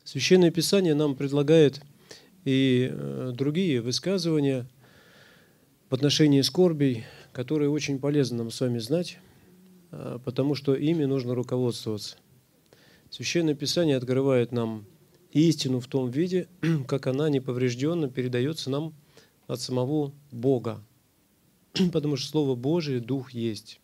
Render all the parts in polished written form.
Священное Писание нам предлагает и другие высказывания в отношении скорбей, которые очень полезно нам с вами знать, потому что ими нужно руководствоваться. Священное Писание открывает нам истину в том виде, как она неповрежденно передается нам от самого Бога, потому что Слово Божие – Дух есть.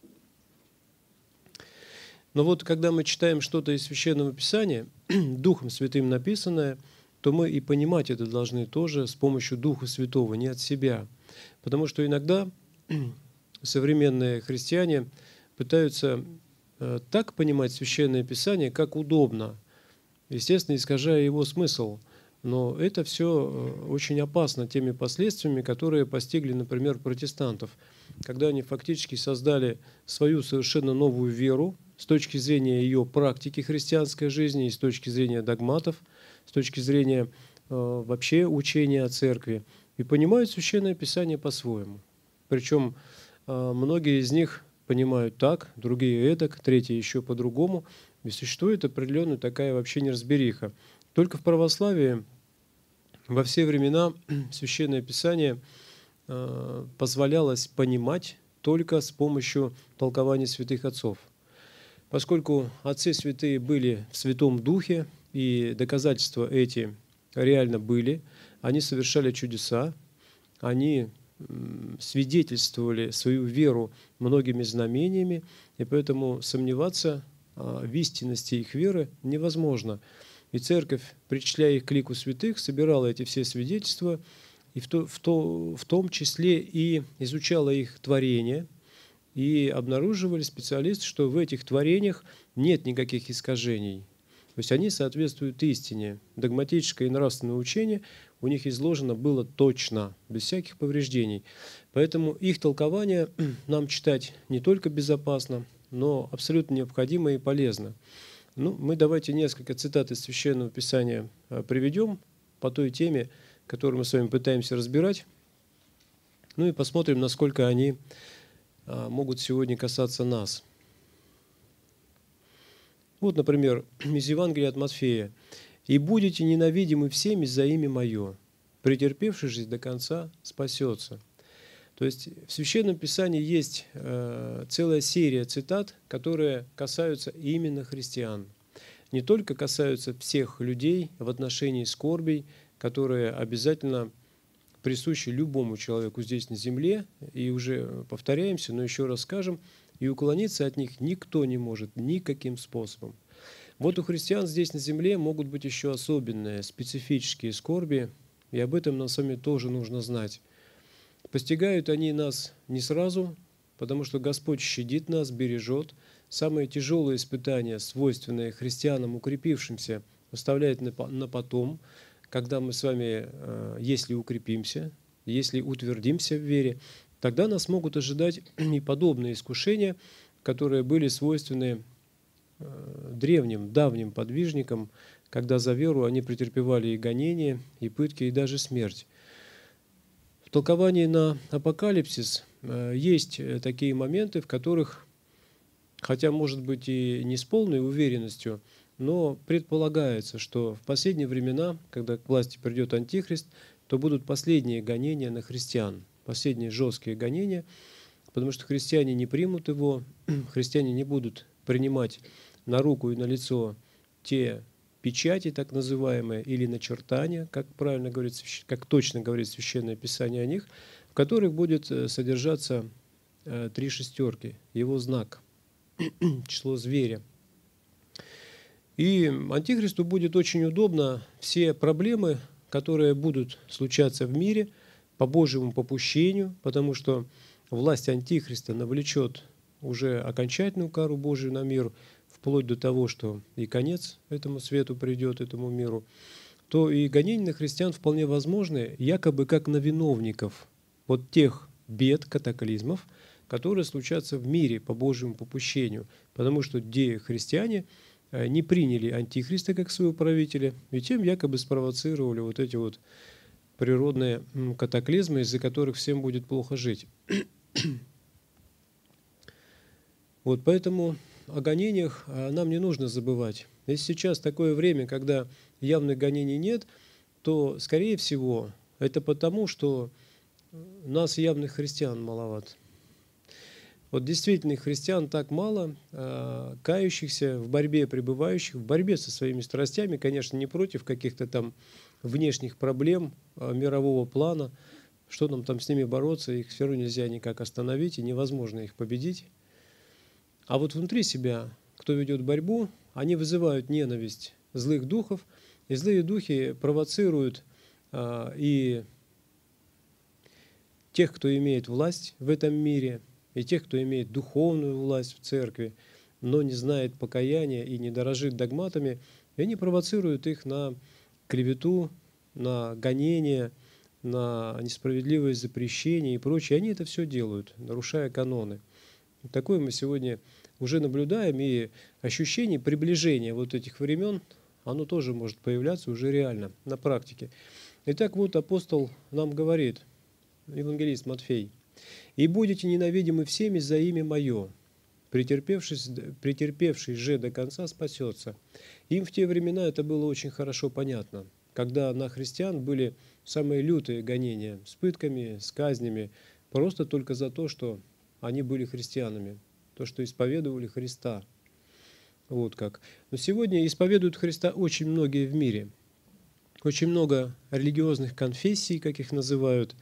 Но вот когда мы читаем что-то из Священного Писания, Духом Святым написанное, то мы и понимать это должны тоже с помощью Духа Святого, не от себя. Потому что иногда современные христиане пытаются так понимать Священное Писание, как удобно, естественно, искажая его смысл. Но это все очень опасно теми последствиями, которые постигли, например, протестантов, когда они фактически создали свою совершенно новую веру с точки зрения ее практики христианской жизни, и с точки зрения догматов, с точки зрения вообще учения о церкви, и понимают Священное Писание по-своему. Причем многие из них понимают так, другие эдак, третьи еще по-другому, и существует определенная такая вообще неразбериха. Только в православии во все времена Священное Писание позволялось понимать только с помощью толкования святых отцов. Поскольку отцы святые были в Святом Духе, и доказательства эти реально были, они совершали чудеса, они свидетельствовали свою веру многими знамениями, и поэтому сомневаться в истинности их веры невозможно. И Церковь, причисляя их к лику святых, собирала эти все свидетельства, и в том числе и изучала их творения, и обнаруживали специалисты, что в этих творениях нет никаких искажений. То есть они соответствуют истине. Догматическое и нравственное учение у них изложено было точно, без всяких повреждений. Поэтому их толкование нам читать не только безопасно, но абсолютно необходимо и полезно. Мы давайте несколько цитат из Священного Писания приведем по той теме, которую мы с вами пытаемся разбирать. И посмотрим, насколько они могут сегодня касаться нас. Вот, например, из Евангелия от Матфея. «И будете ненавидимы всеми за имя Мое, претерпевший жизнь до конца спасется». То есть в Священном Писании есть целая серия цитат, которые касаются именно христиан. Не только касаются всех людей в отношении скорбей, которые обязательно присущи любому человеку здесь на земле, и уже повторяемся, но еще раз скажем, и уклониться от них никто не может никаким способом. Вот у христиан здесь на земле могут быть еще особенные, специфические скорби, и об этом нам с вами тоже нужно знать. Постигают они нас не сразу, потому что Господь щадит нас, бережет. Самые тяжелые испытания, свойственные христианам, укрепившимся, оставляет на потом, когда мы с вами, если укрепимся, если утвердимся в вере, тогда нас могут ожидать и подобные искушения, которые были свойственны древним, давним подвижникам, когда за веру они претерпевали и гонения, и пытки, и даже смерть. В толковании на Апокалипсис есть такие моменты, в которых, хотя, может быть, и не с полной уверенностью, но предполагается, что в последние времена, когда к власти придет Антихрист, то будут последние гонения на христиан, последние жесткие гонения, потому что христиане не примут его, христиане не будут принимать на руку и на лицо те печати, так называемые, или начертания, как правильно говорит, как точно говорит Священное Писание о них, в которых будет содержаться 3 шестерки, его знак, число зверя. И Антихристу будет очень удобно все проблемы, которые будут случаться в мире по Божьему попущению, потому что власть Антихриста навлечет уже окончательную кару Божию на мир, вплоть до того, что и конец этому свету придет, этому миру, то и гонения на христиан вполне возможны, якобы как на виновников вот тех бед, катаклизмов, которые случатся в мире по Божьему попущению, потому что христиане не приняли Антихриста как своего правителя, и тем якобы спровоцировали вот эти вот природные катаклизмы, из-за которых всем будет плохо жить. Поэтому о гонениях нам не нужно забывать. Если сейчас такое время, когда явных гонений нет, то, скорее всего, это потому, что нас, явных христиан, маловато. Вот действительно христиан так мало, кающихся, в борьбе пребывающих, в борьбе со своими страстями, конечно, не против каких-то там внешних проблем мирового плана, что нам там с ними бороться, их все равно нельзя никак остановить, и невозможно их победить. А вот внутри себя, кто ведет борьбу, они вызывают ненависть злых духов, и злые духи провоцируют и тех, кто имеет власть в этом мире, и тех, кто имеет духовную власть в церкви, но не знает покаяния и не дорожит догматами, и они провоцируют их на клевету, на гонение, на несправедливое запрещение и прочее. Они это все делают, нарушая каноны. Такое мы сегодня уже наблюдаем, и ощущение приближения вот этих времен, оно тоже может появляться уже реально, на практике. Итак, вот апостол нам говорит, евангелист Матфей: «И будете ненавидимы всеми за имя Мое, претерпевший же до конца спасется». Им в те времена это было очень хорошо понятно, когда на христиан были самые лютые гонения с пытками, с казнями, просто только за то, что они были христианами, то, что исповедовали Христа. Вот как. Но сегодня исповедуют Христа очень многие в мире. Очень много религиозных конфессий, как их называют.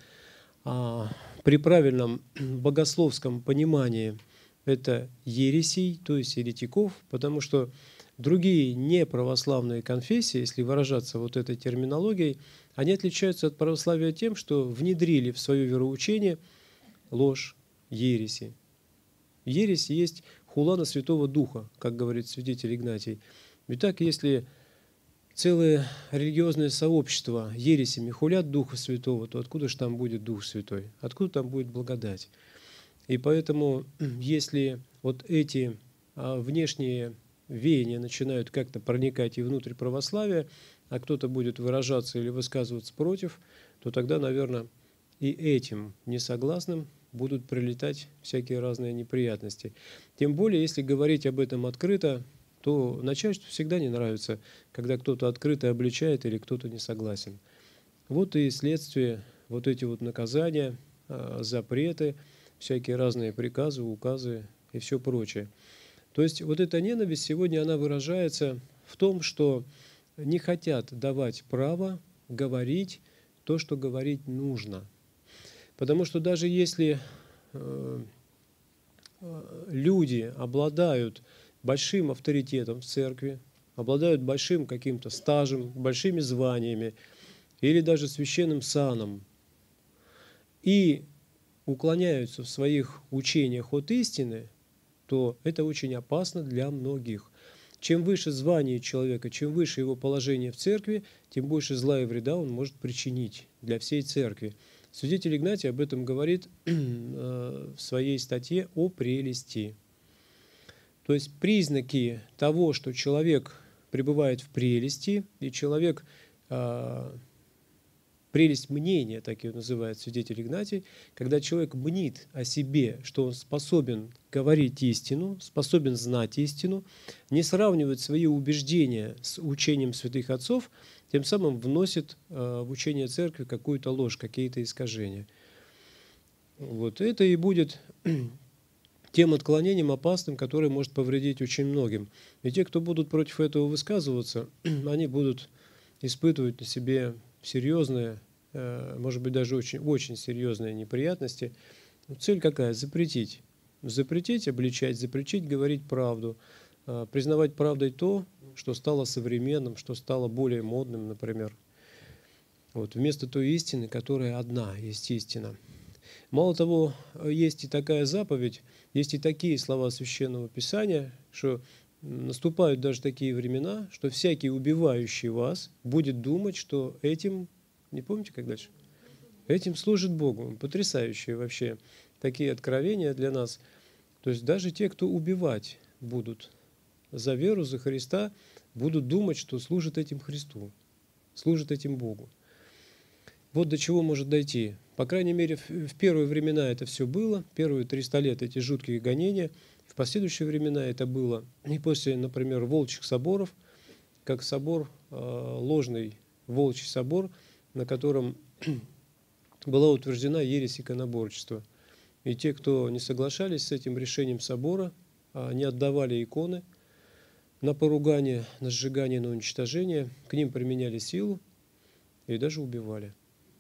При правильном богословском понимании это ересей, то есть еретиков, потому что другие неправославные конфессии, если выражаться вот этой терминологией, они отличаются от православия тем, что внедрили в свое вероучение ложь, ереси. Ересь есть хула на Святого Духа, как говорит святитель Игнатий. Итак, если целое религиозное сообщество ересями хулят Духа Святого, то откуда же там будет Дух Святой? Откуда там будет благодать? И поэтому, если вот эти внешние веяния начинают как-то проникать и внутрь православия, а кто-то будет выражаться или высказываться против, то тогда, наверное, и этим несогласным будут прилетать всякие разные неприятности. Тем более, если говорить об этом открыто, то начальству всегда не нравится, когда кто-то открыто обличает или кто-то не согласен. Вот и следствие, вот эти вот наказания, запреты, всякие разные приказы, указы и все прочее. То есть вот эта ненависть сегодня, она выражается в том, что не хотят давать право говорить то, что говорить нужно. Потому что даже если люди обладают большим авторитетом в церкви, обладают большим каким-то стажем, большими званиями или даже священным саном и уклоняются в своих учениях от истины, то это очень опасно для многих. Чем выше звание человека, чем выше его положение в церкви, тем больше зла и вреда он может причинить для всей церкви. Святитель Игнатий об этом говорит в своей статье о прелести. То есть признаки того, что человек пребывает в прелести, и человек, прелесть мнения, так ее называет святитель Игнатий, когда человек мнит о себе, что он способен говорить истину, способен знать истину, не сравнивает свои убеждения с учением святых отцов, тем самым вносит в учение церкви какую-то ложь, какие-то искажения. Вот это и будет тем отклонением опасным, которое может повредить очень многим. И те, кто будут против этого высказываться, они будут испытывать на себе серьезные, может быть, даже очень, очень серьезные неприятности. Цель какая? Запретить. Запретить, обличать, запретить говорить правду, признавать правдой то, что стало современным, что стало более модным, например. Вот, вместо той истины, которая одна есть истина. Мало того, есть и такая заповедь, есть и такие слова Священного Писания, что наступают даже такие времена, что всякий, убивающий вас, будет думать, что этим, не помните, как дальше? Этим служит Богу. Потрясающие вообще такие откровения для нас. То есть даже те, кто убивать будут за веру, за Христа, будут думать, что служат этим Христу, служат этим Богу. Вот до чего может дойти. По крайней мере, в первые времена это все было, первые 300 лет эти жуткие гонения, в последующие времена это было и после, например, Волчьих соборов, как собор ложный волчий собор, на котором была утверждена ересь иконоборчества. И те, кто не соглашались с этим решением собора, не отдавали иконы на поругание, на сжигание, на уничтожение, к ним применяли силу и даже убивали.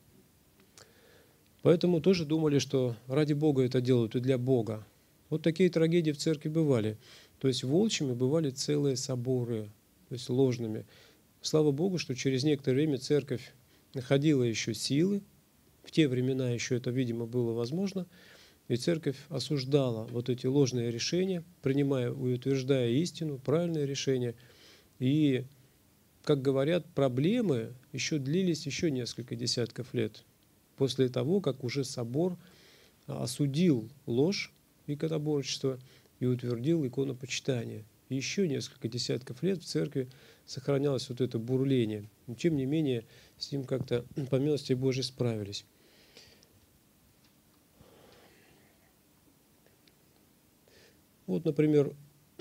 Поэтому тоже думали, что ради Бога это делают и для Бога. Вот такие трагедии в церкви бывали. То есть волчьими бывали целые соборы, то есть ложными. Слава Богу, что через некоторое время церковь находила еще силы. В те времена еще это, видимо, было возможно. И церковь осуждала вот эти ложные решения, принимая и утверждая истину, правильное решение. И, как говорят, проблемы еще длились еще несколько десятков лет. После того, как уже собор осудил ложь иконоборчества и утвердил иконопочитание. И еще несколько десятков лет в церкви сохранялось вот это бурление. Но, тем не менее, с ним как-то по милости Божией справились. Вот, например,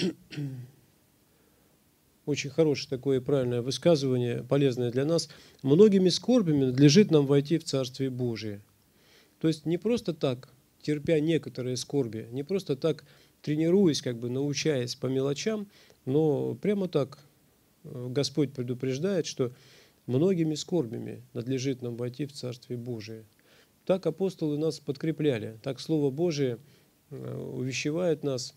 очень хорошее такое правильное высказывание, полезное для нас. Многими скорбями надлежит нам войти в Царствие Божие. То есть не просто так, терпя некоторые скорби, не просто так тренируясь, научаясь по мелочам, но прямо так Господь предупреждает, что многими скорбями надлежит нам войти в Царствие Божие. Так апостолы нас подкрепляли, так Слово Божие увещевает нас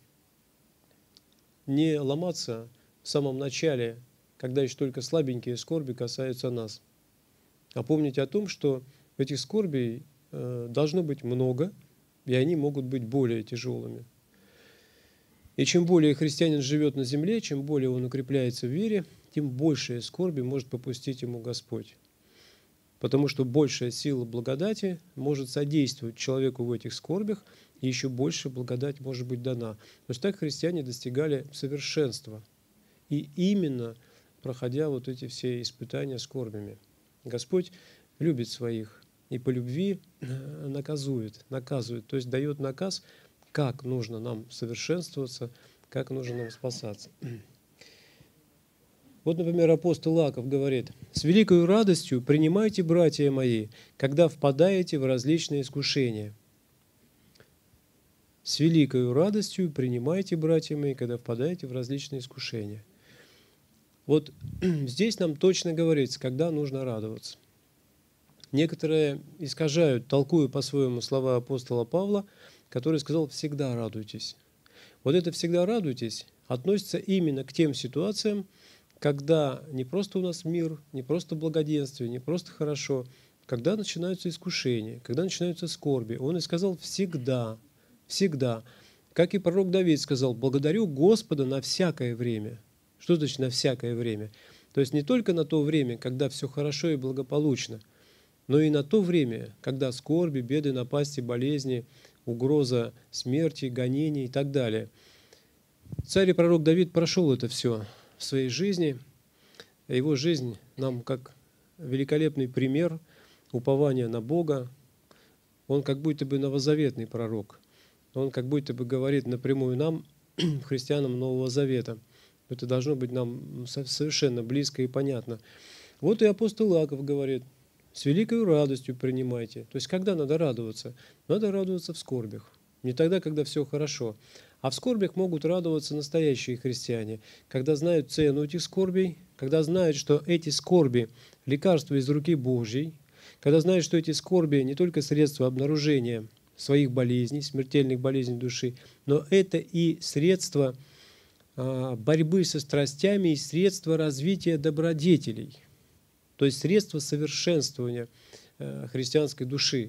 не ломаться в самом начале, когда еще только слабенькие скорби касаются нас, а помнить о том, что этих скорбей должно быть много, и они могут быть более тяжелыми. И чем более христианин живет на земле, чем более он укрепляется в вере, тем большие скорби может попустить ему Господь. Потому что большая сила благодати может содействовать человеку в этих скорбях, и еще больше благодать может быть дана. То есть так христиане достигали совершенства. И именно проходя вот эти все испытания скорбями. Господь любит своих и по любви наказывает, то есть дает наказ, как нужно нам совершенствоваться, как нужно нам спасаться. Вот, например, апостол Иаков говорит: «С великою радостью принимайте, братья мои, когда впадаете в различные искушения». С великою радостью принимайте, братья мои, когда впадаете в различные искушения. Вот здесь нам точно говорится, когда нужно радоваться. Некоторые искажают, толкуя по-своему слова апостола Павла, который сказал: «Всегда радуйтесь». Вот это «всегда радуйтесь» относится именно к тем ситуациям, когда не просто у нас мир, не просто благоденствие, не просто хорошо, когда начинаются искушения, когда начинаются скорби. Он и сказал: «Всегда». Всегда. Как и пророк Давид сказал: «Благодарю Господа на всякое время». Что значит «на всякое время»? То есть не только на то время, когда все хорошо и благополучно, но и на то время, когда скорби, беды, напасти, болезни, угроза смерти, гонений и так далее. Царь и пророк Давид прошел это все в своей жизни. Его жизнь нам как великолепный пример упования на Бога. Он как будто бы новозаветный пророк. Он как будто бы говорит напрямую нам, христианам Нового Завета. Это должно быть нам совершенно близко и понятно. Вот и апостол Иаков говорит: «С великой радостью принимайте». То есть когда надо радоваться? Надо радоваться в скорбях. Не тогда, когда все хорошо. А в скорбях могут радоваться настоящие христиане, когда знают цену этих скорбей, когда знают, что эти скорби – лекарство из руки Божьей, когда знают, что эти скорби не только средство обнаружения своих болезней, смертельных болезней души, но это и средство борьбы со страстями и средство развития добродетелей, то есть средство совершенствования христианской души.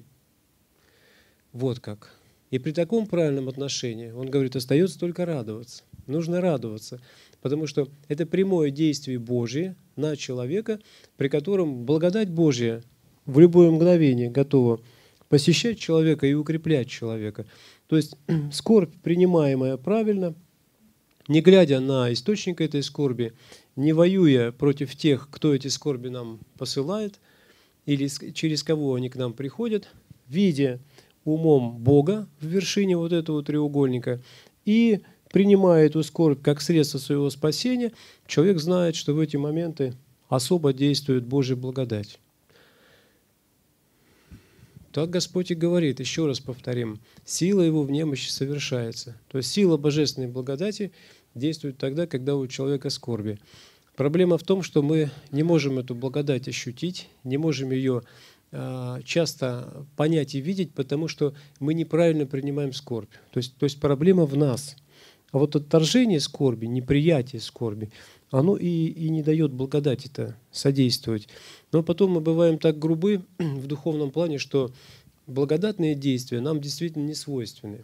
Вот как. И при таком правильном отношении, он говорит, остается только радоваться. Нужно радоваться, потому что это прямое действие Божие на человека, при котором благодать Божья в любое мгновение готова посещать человека и укреплять человека. То есть скорбь, принимаемая правильно, не глядя на источник этой скорби, не воюя против тех, кто эти скорби нам посылает, или через кого они к нам приходят, видя умом Бога в вершине вот этого треугольника и принимая эту скорбь как средство своего спасения, человек знает, что в эти моменты особо действует Божья благодать. Так Господь и говорит, еще раз повторим, сила Его в немощи совершается. То есть сила Божественной благодати действует тогда, когда у человека скорби. Проблема в том, что мы не можем эту благодать ощутить, не можем ее часто понять и видеть, потому что мы неправильно принимаем скорбь. То есть проблема в нас. А вот отторжение скорби, неприятие скорби, оно и не дает благодати-то содействовать. Но потом мы бываем так грубы в духовном плане, что благодатные действия нам действительно не свойственны.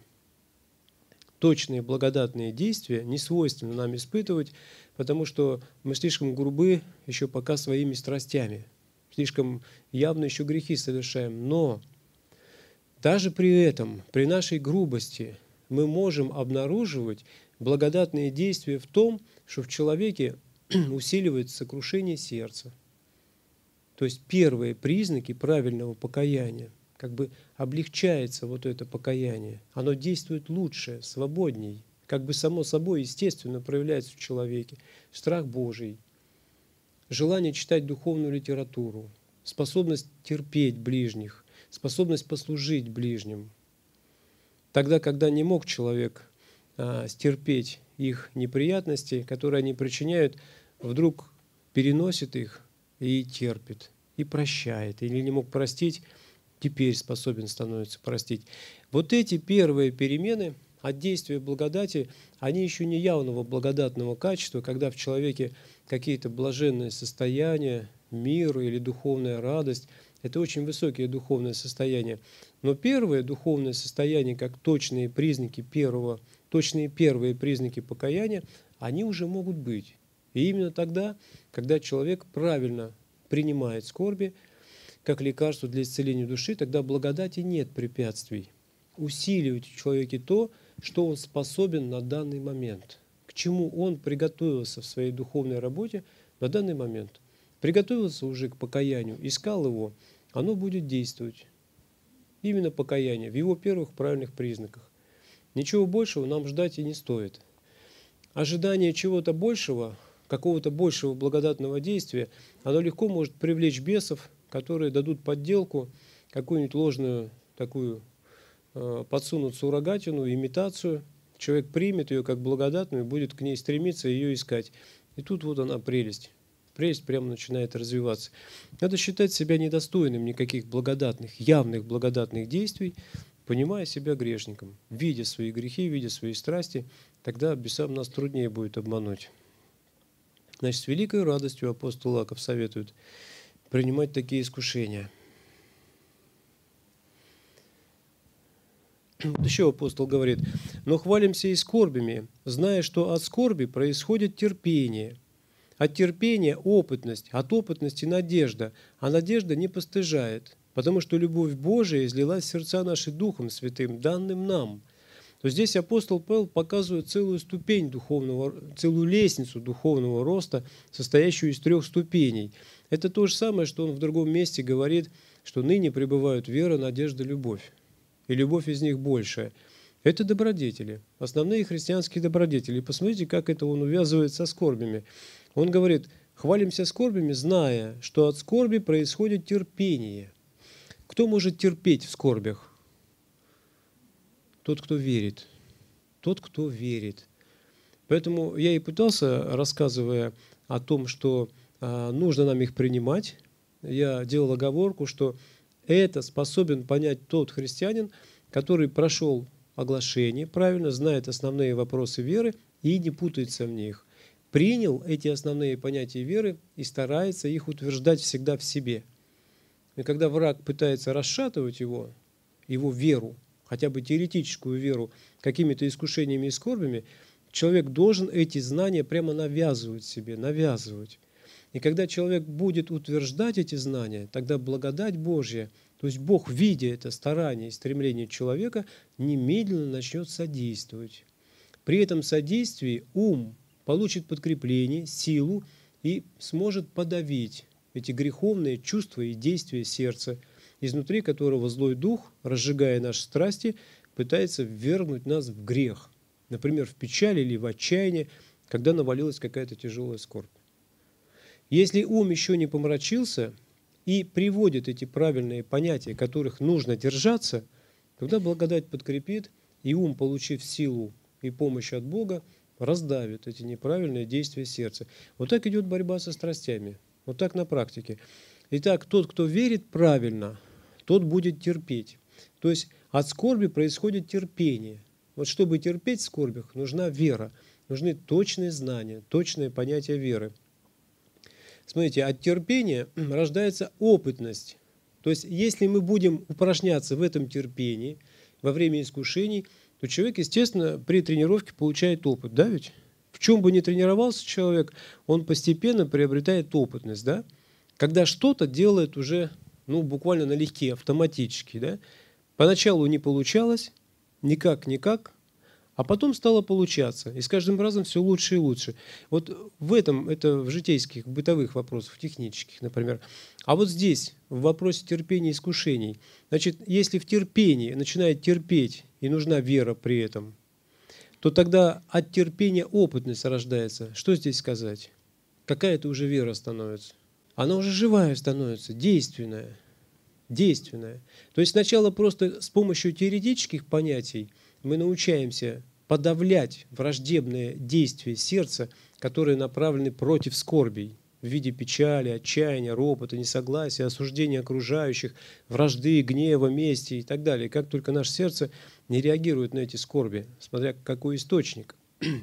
Точные благодатные действия не свойственно нам испытывать, потому что мы слишком грубы еще пока своими страстями, слишком явно еще грехи совершаем. Но даже при этом, при нашей грубости, мы можем обнаруживать благодатные действия в том, что в человеке усиливается сокрушение сердца. То есть первые признаки правильного покаяния, как бы облегчается вот это покаяние. Оно действует лучше, свободней, как бы само собой естественно проявляется в человеке. Страх Божий, желание читать духовную литературу, способность терпеть ближних, способность послужить ближним. Тогда, когда не мог человек стерпеть их неприятности, которые они причиняют, вдруг переносит их и терпит, и прощает. Или не мог простить, теперь способен становится простить. Вот эти первые перемены от действия благодати, они еще не явного благодатного качества, когда в человеке какие-то блаженные состояния, мир или духовная радость. Это очень высокие духовные состояния. Но первое духовное состояние, как точные признаки точные первые признаки покаяния, они уже могут быть. И именно тогда, когда человек правильно принимает скорби, как лекарство для исцеления души, тогда благодати нет препятствий. Усиливать в человеке то, что он способен на данный момент, к чему он приготовился в своей духовной работе на данный момент. Приготовился уже к покаянию, искал его, оно будет действовать. Именно покаяние, в его первых правильных признаках. Ничего большего нам ждать и не стоит. Ожидание чего-то большего, какого-то большего благодатного действия, оно легко может привлечь бесов, которые дадут подделку, какую-нибудь ложную такую подсунут суррогатину, имитацию. Человек примет ее как благодатную, будет к ней стремиться, ее искать. И тут вот она прелесть. Прелесть прямо начинает развиваться. Надо считать себя недостойным никаких благодатных, явных благодатных действий, понимая себя грешником, видя свои грехи, видя свои страсти, тогда бесам нас труднее будет обмануть. Значит, с великой радостью апостол Иаков советует принимать такие искушения. Вот еще апостол говорит: «Но хвалимся и скорбями, зная, что от скорби происходит терпение, от терпения опытность, от опытности надежда, а надежда не постыжает, потому что любовь Божия излилась в сердца наши Духом Святым, данным нам». То здесь апостол Павел показывает целую ступень духовного, целую лестницу духовного роста, состоящую из 3 ступеней. Это то же самое, что он в другом месте говорит, что ныне пребывают вера, надежда, любовь. И любовь из них большая. Это добродетели, основные христианские добродетели. И посмотрите, как это он увязывает со скорбями. Он говорит: хвалимся скорбями, зная, что от скорби происходит терпение. Кто может терпеть в скорбях? Тот, кто верит. Тот, кто верит. Поэтому я и пытался, рассказывая о том, что нужно нам их принимать, я делал оговорку, что это способен понять тот христианин, который прошел оглашение, правильно знает основные вопросы веры и не путается в них. Принял эти основные понятия веры и старается их утверждать всегда в себе. И когда враг пытается расшатывать его веру, хотя бы теоретическую веру, какими-то искушениями и скорбями, человек должен эти знания прямо навязывать себе, навязывать. И когда человек будет утверждать эти знания, тогда благодать Божья, то есть Бог, видя это старание и стремление человека, немедленно начнет содействовать. При этом содействии ум получит подкрепление, силу и сможет подавить эти греховные чувства и действия сердца, изнутри которого злой дух, разжигая наши страсти, пытается ввергнуть нас в грех. Например, в печаль или в отчаяние, когда навалилась какая-то тяжелая скорбь. Если ум еще не помрачился и приводит эти правильные понятия, которых нужно держаться, тогда благодать подкрепит, и ум, получив силу и помощь от Бога, раздавит эти неправильные действия сердца. Вот так идет борьба со страстями. Вот так на практике. Итак, тот, кто верит правильно, тот будет терпеть. То есть от скорби происходит терпение. Вот чтобы терпеть в скорбях, нужна вера, нужны точные знания, точное понятие веры. Смотрите, от терпения рождается опытность. То есть если мы будем упражняться в этом терпении во время искушений, то человек, естественно, при тренировке получает опыт, да ведь? В чем бы ни тренировался человек, он постепенно приобретает опытность, да? Когда что-то делает уже, буквально налегке, автоматически, да? Поначалу не получалось, никак, а потом стало получаться. И с каждым разом все лучше и лучше. Вот в этом, это в житейских, в бытовых вопросах, в технических, например. А вот здесь, в вопросе терпения и искушений, значит, если в терпении начинает терпеть, и нужна вера при этом, то тогда от терпения опытность рождается. Что здесь сказать? Какая это уже вера становится? Она уже живая становится, действенная. Действенная. То есть сначала просто с помощью теоретических понятий мы научаемся подавлять враждебные действия сердца, которые направлены против скорбей в виде печали, отчаяния, ропота, несогласия, осуждения окружающих, вражды, гнева, мести и так далее. Как только наше сердце не реагирует на эти скорби, смотря какой источник.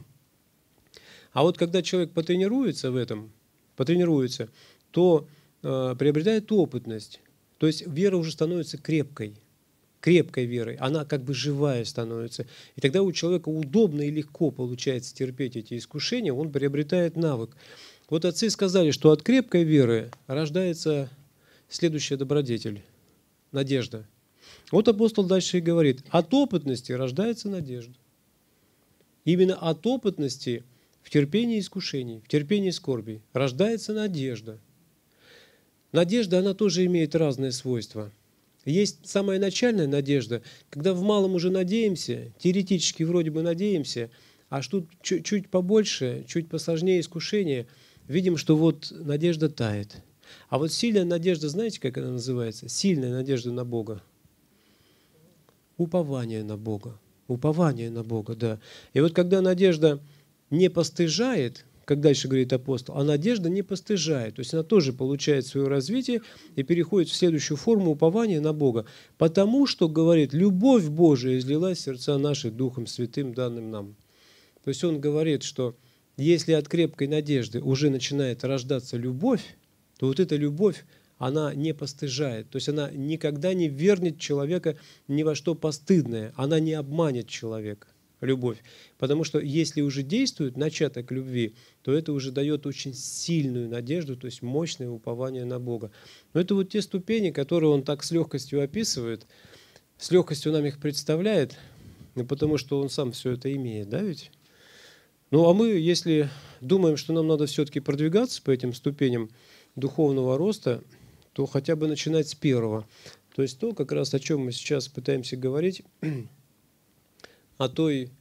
А вот когда человек потренируется в этом, то приобретает опытность. То есть вера уже становится крепкой верой, она как бы живая становится. И тогда у человека удобно и легко получается терпеть эти искушения, он приобретает навык. Вот отцы сказали, что от крепкой веры рождается следующая добродетель – надежда. Вот апостол дальше и говорит, от опытности рождается надежда. Именно от опытности в терпении искушений, в терпении скорбей рождается надежда. Надежда, она тоже имеет разные свойства. Есть самая начальная надежда, когда в малом уже надеемся, теоретически вроде бы надеемся, а что чуть побольше, чуть посложнее искушение, видим, что вот надежда тает. А вот сильная надежда, знаете, как она называется? Сильная надежда на Бога. Упование на Бога. Упование на Бога, да. И вот когда надежда не постыжает, как дальше говорит апостол, а надежда не постыжает. То есть она тоже получает свое развитие и переходит в следующую форму упования на Бога. Потому что, говорит, любовь Божия излилась в сердца наши Духом Святым, данным нам. То есть он говорит, что если от крепкой надежды уже начинает рождаться любовь, то вот эта любовь, она не постыжает. То есть она никогда не вернет человека ни во что постыдное. Она не обманет человека. Любовь. Потому что если уже действует начаток любви, то это уже дает очень сильную надежду, то есть мощное упование на Бога. Но это вот те ступени, которые он так с легкостью описывает, с легкостью нам их представляет, потому что он сам все это имеет, да ведь? Ну а мы, если думаем, что нам надо все-таки продвигаться по этим ступеням духовного роста, то хотя бы начинать с первого. То есть то, как раз о чем мы сейчас пытаемся говорить, о том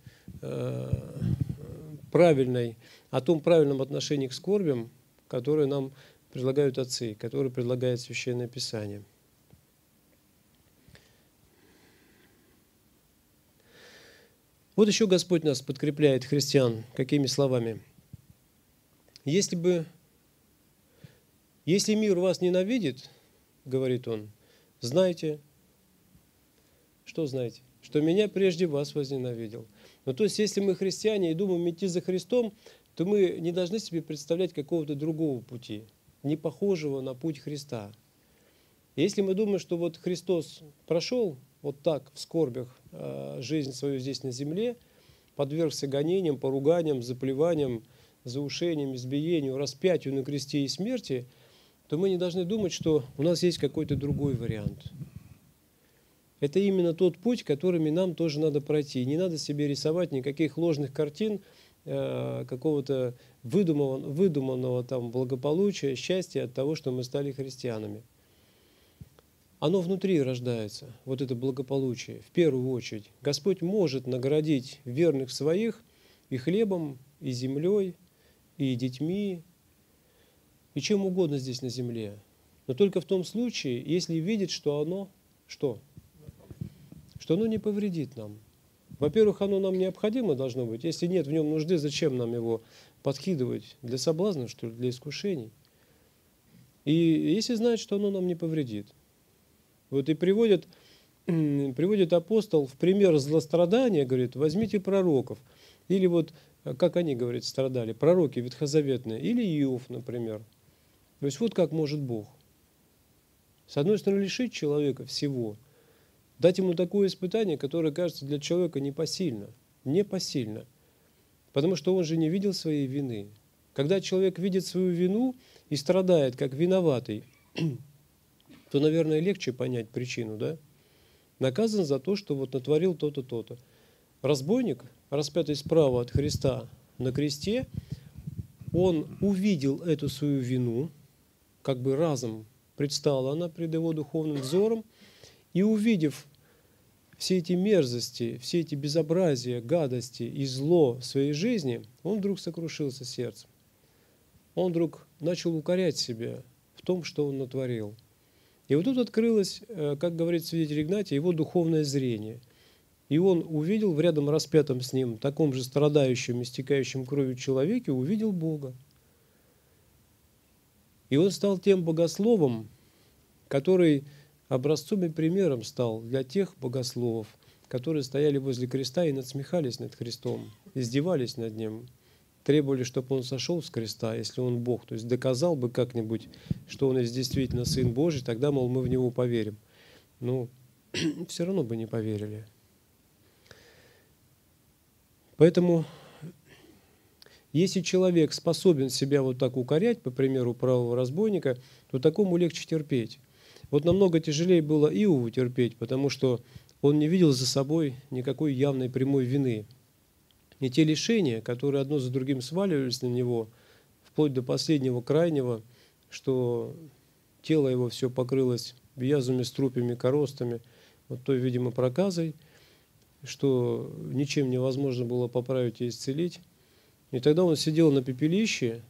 правильном отношении к скорбям, которое нам предлагают отцы, которое предлагает Священное Писание. Вот еще Господь нас подкрепляет, христиан, какими словами? Если мир вас ненавидит, говорит Он, знайте, что знаете? Что меня прежде вас возненавидел. Ну, то есть, если мы христиане и думаем идти за Христом, то мы не должны себе представлять какого-то другого пути, не похожего на путь Христа. Если мы думаем, что вот Христос прошел вот так в скорбях жизнь свою здесь на земле, подвергся гонениям, поруганиям, заплеваниям, заушениям, избиению, распятию на кресте и смерти, то мы не должны думать, что у нас есть какой-то другой вариант. Это именно тот путь, которыми нам тоже надо пройти. Не надо себе рисовать никаких ложных картин, какого-то выдуманного там благополучия, счастья от того, что мы стали христианами. Оно внутри рождается, вот это благополучие, в первую очередь. Господь может наградить верных своих и хлебом, и землей, и детьми, и чем угодно здесь на земле. Но только в том случае, если видит, что оно, что? Что оно не повредит нам. Во-первых, оно нам необходимо должно быть. Если нет в нем нужды, зачем нам его подкидывать? Для соблазнов, что ли, для искушений? И если знать, что оно нам не повредит. Вот и приводит апостол в пример злострадания, говорит, возьмите пророков. Или вот, как они, говорят, страдали, пророки ветхозаветные, или Иов, например. То есть вот как может Бог. С одной стороны, лишить человека всего, дать ему такое испытание, которое кажется для человека непосильно. Непосильно. Потому что он же не видел своей вины. Когда человек видит свою вину и страдает как виноватый, то, наверное, легче понять причину, да? Наказан за то, что вот натворил то-то, то-то. Разбойник, распятый справа от Христа на кресте, он увидел эту свою вину, как бы разом предстала она пред его духовным взором, и увидев все эти мерзости, все эти безобразия, гадости и зло в своей жизни, он вдруг сокрушился сердцем. Он вдруг начал укорять себя в том, что он натворил. И вот тут открылось, как говорит свидетель Игнатий, его духовное зрение. И он увидел в рядом распятом с ним, таком же страдающем, истекающем кровью человеке, увидел Бога. И он стал тем богословом, который образцом и примером стал для тех богословов, которые стояли возле креста и надсмехались над Христом, издевались над Ним, требовали, чтобы Он сошел с креста, если Он Бог, то есть доказал бы как-нибудь, что Он есть действительно Сын Божий, тогда, мол, мы в Него поверим. Но все равно бы не поверили. Поэтому, если человек способен себя вот так укорять, по примеру правого разбойника, то такому легче терпеть. Вот намного тяжелее было Иову терпеть, потому что он не видел за собой никакой явной прямой вины. И те лишения, которые одно за другим сваливались на него, вплоть до последнего крайнего, что тело его все покрылось язвами, струпьями, коростами, вот той, видимо, проказой, что ничем невозможно было поправить и исцелить. И тогда он сидел на пепелище,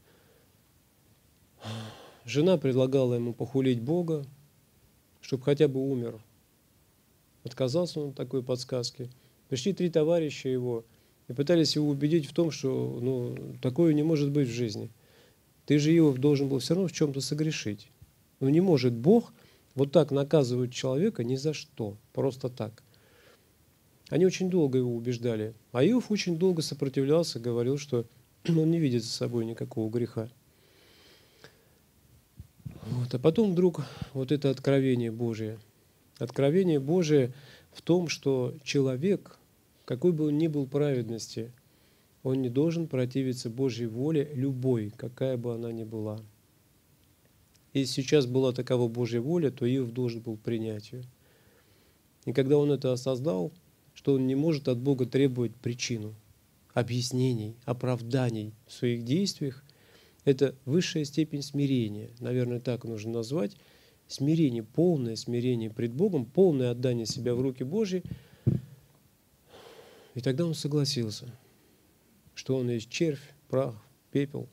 жена предлагала ему похулить Бога, чтобы хотя бы умер. Отказался он от такой подсказки. Пришли 3 товарища его и пытались его убедить в том, что такое не может быть в жизни. Ты же, Иов, должен был все равно в чем-то согрешить. Но не может Бог вот так наказывать человека ни за что, просто так. Они очень долго его убеждали. А Иов очень долго сопротивлялся, говорил, что он не видит за собой никакого греха. Вот. А потом вдруг вот это откровение Божие. Откровение Божие в том, что человек, какой бы он ни был праведности, он не должен противиться Божьей воле любой, какая бы она ни была. Если сейчас была такова Божья воля, то Иов должен был принять ее. И когда он это осознал, что он не может от Бога требовать причину, объяснений, оправданий в своих действиях, это высшая степень смирения, наверное, так нужно назвать, смирение, полное смирение пред Богом, полное отдание себя в руки Божьи. И тогда он согласился, что он есть червь, прах, пепел,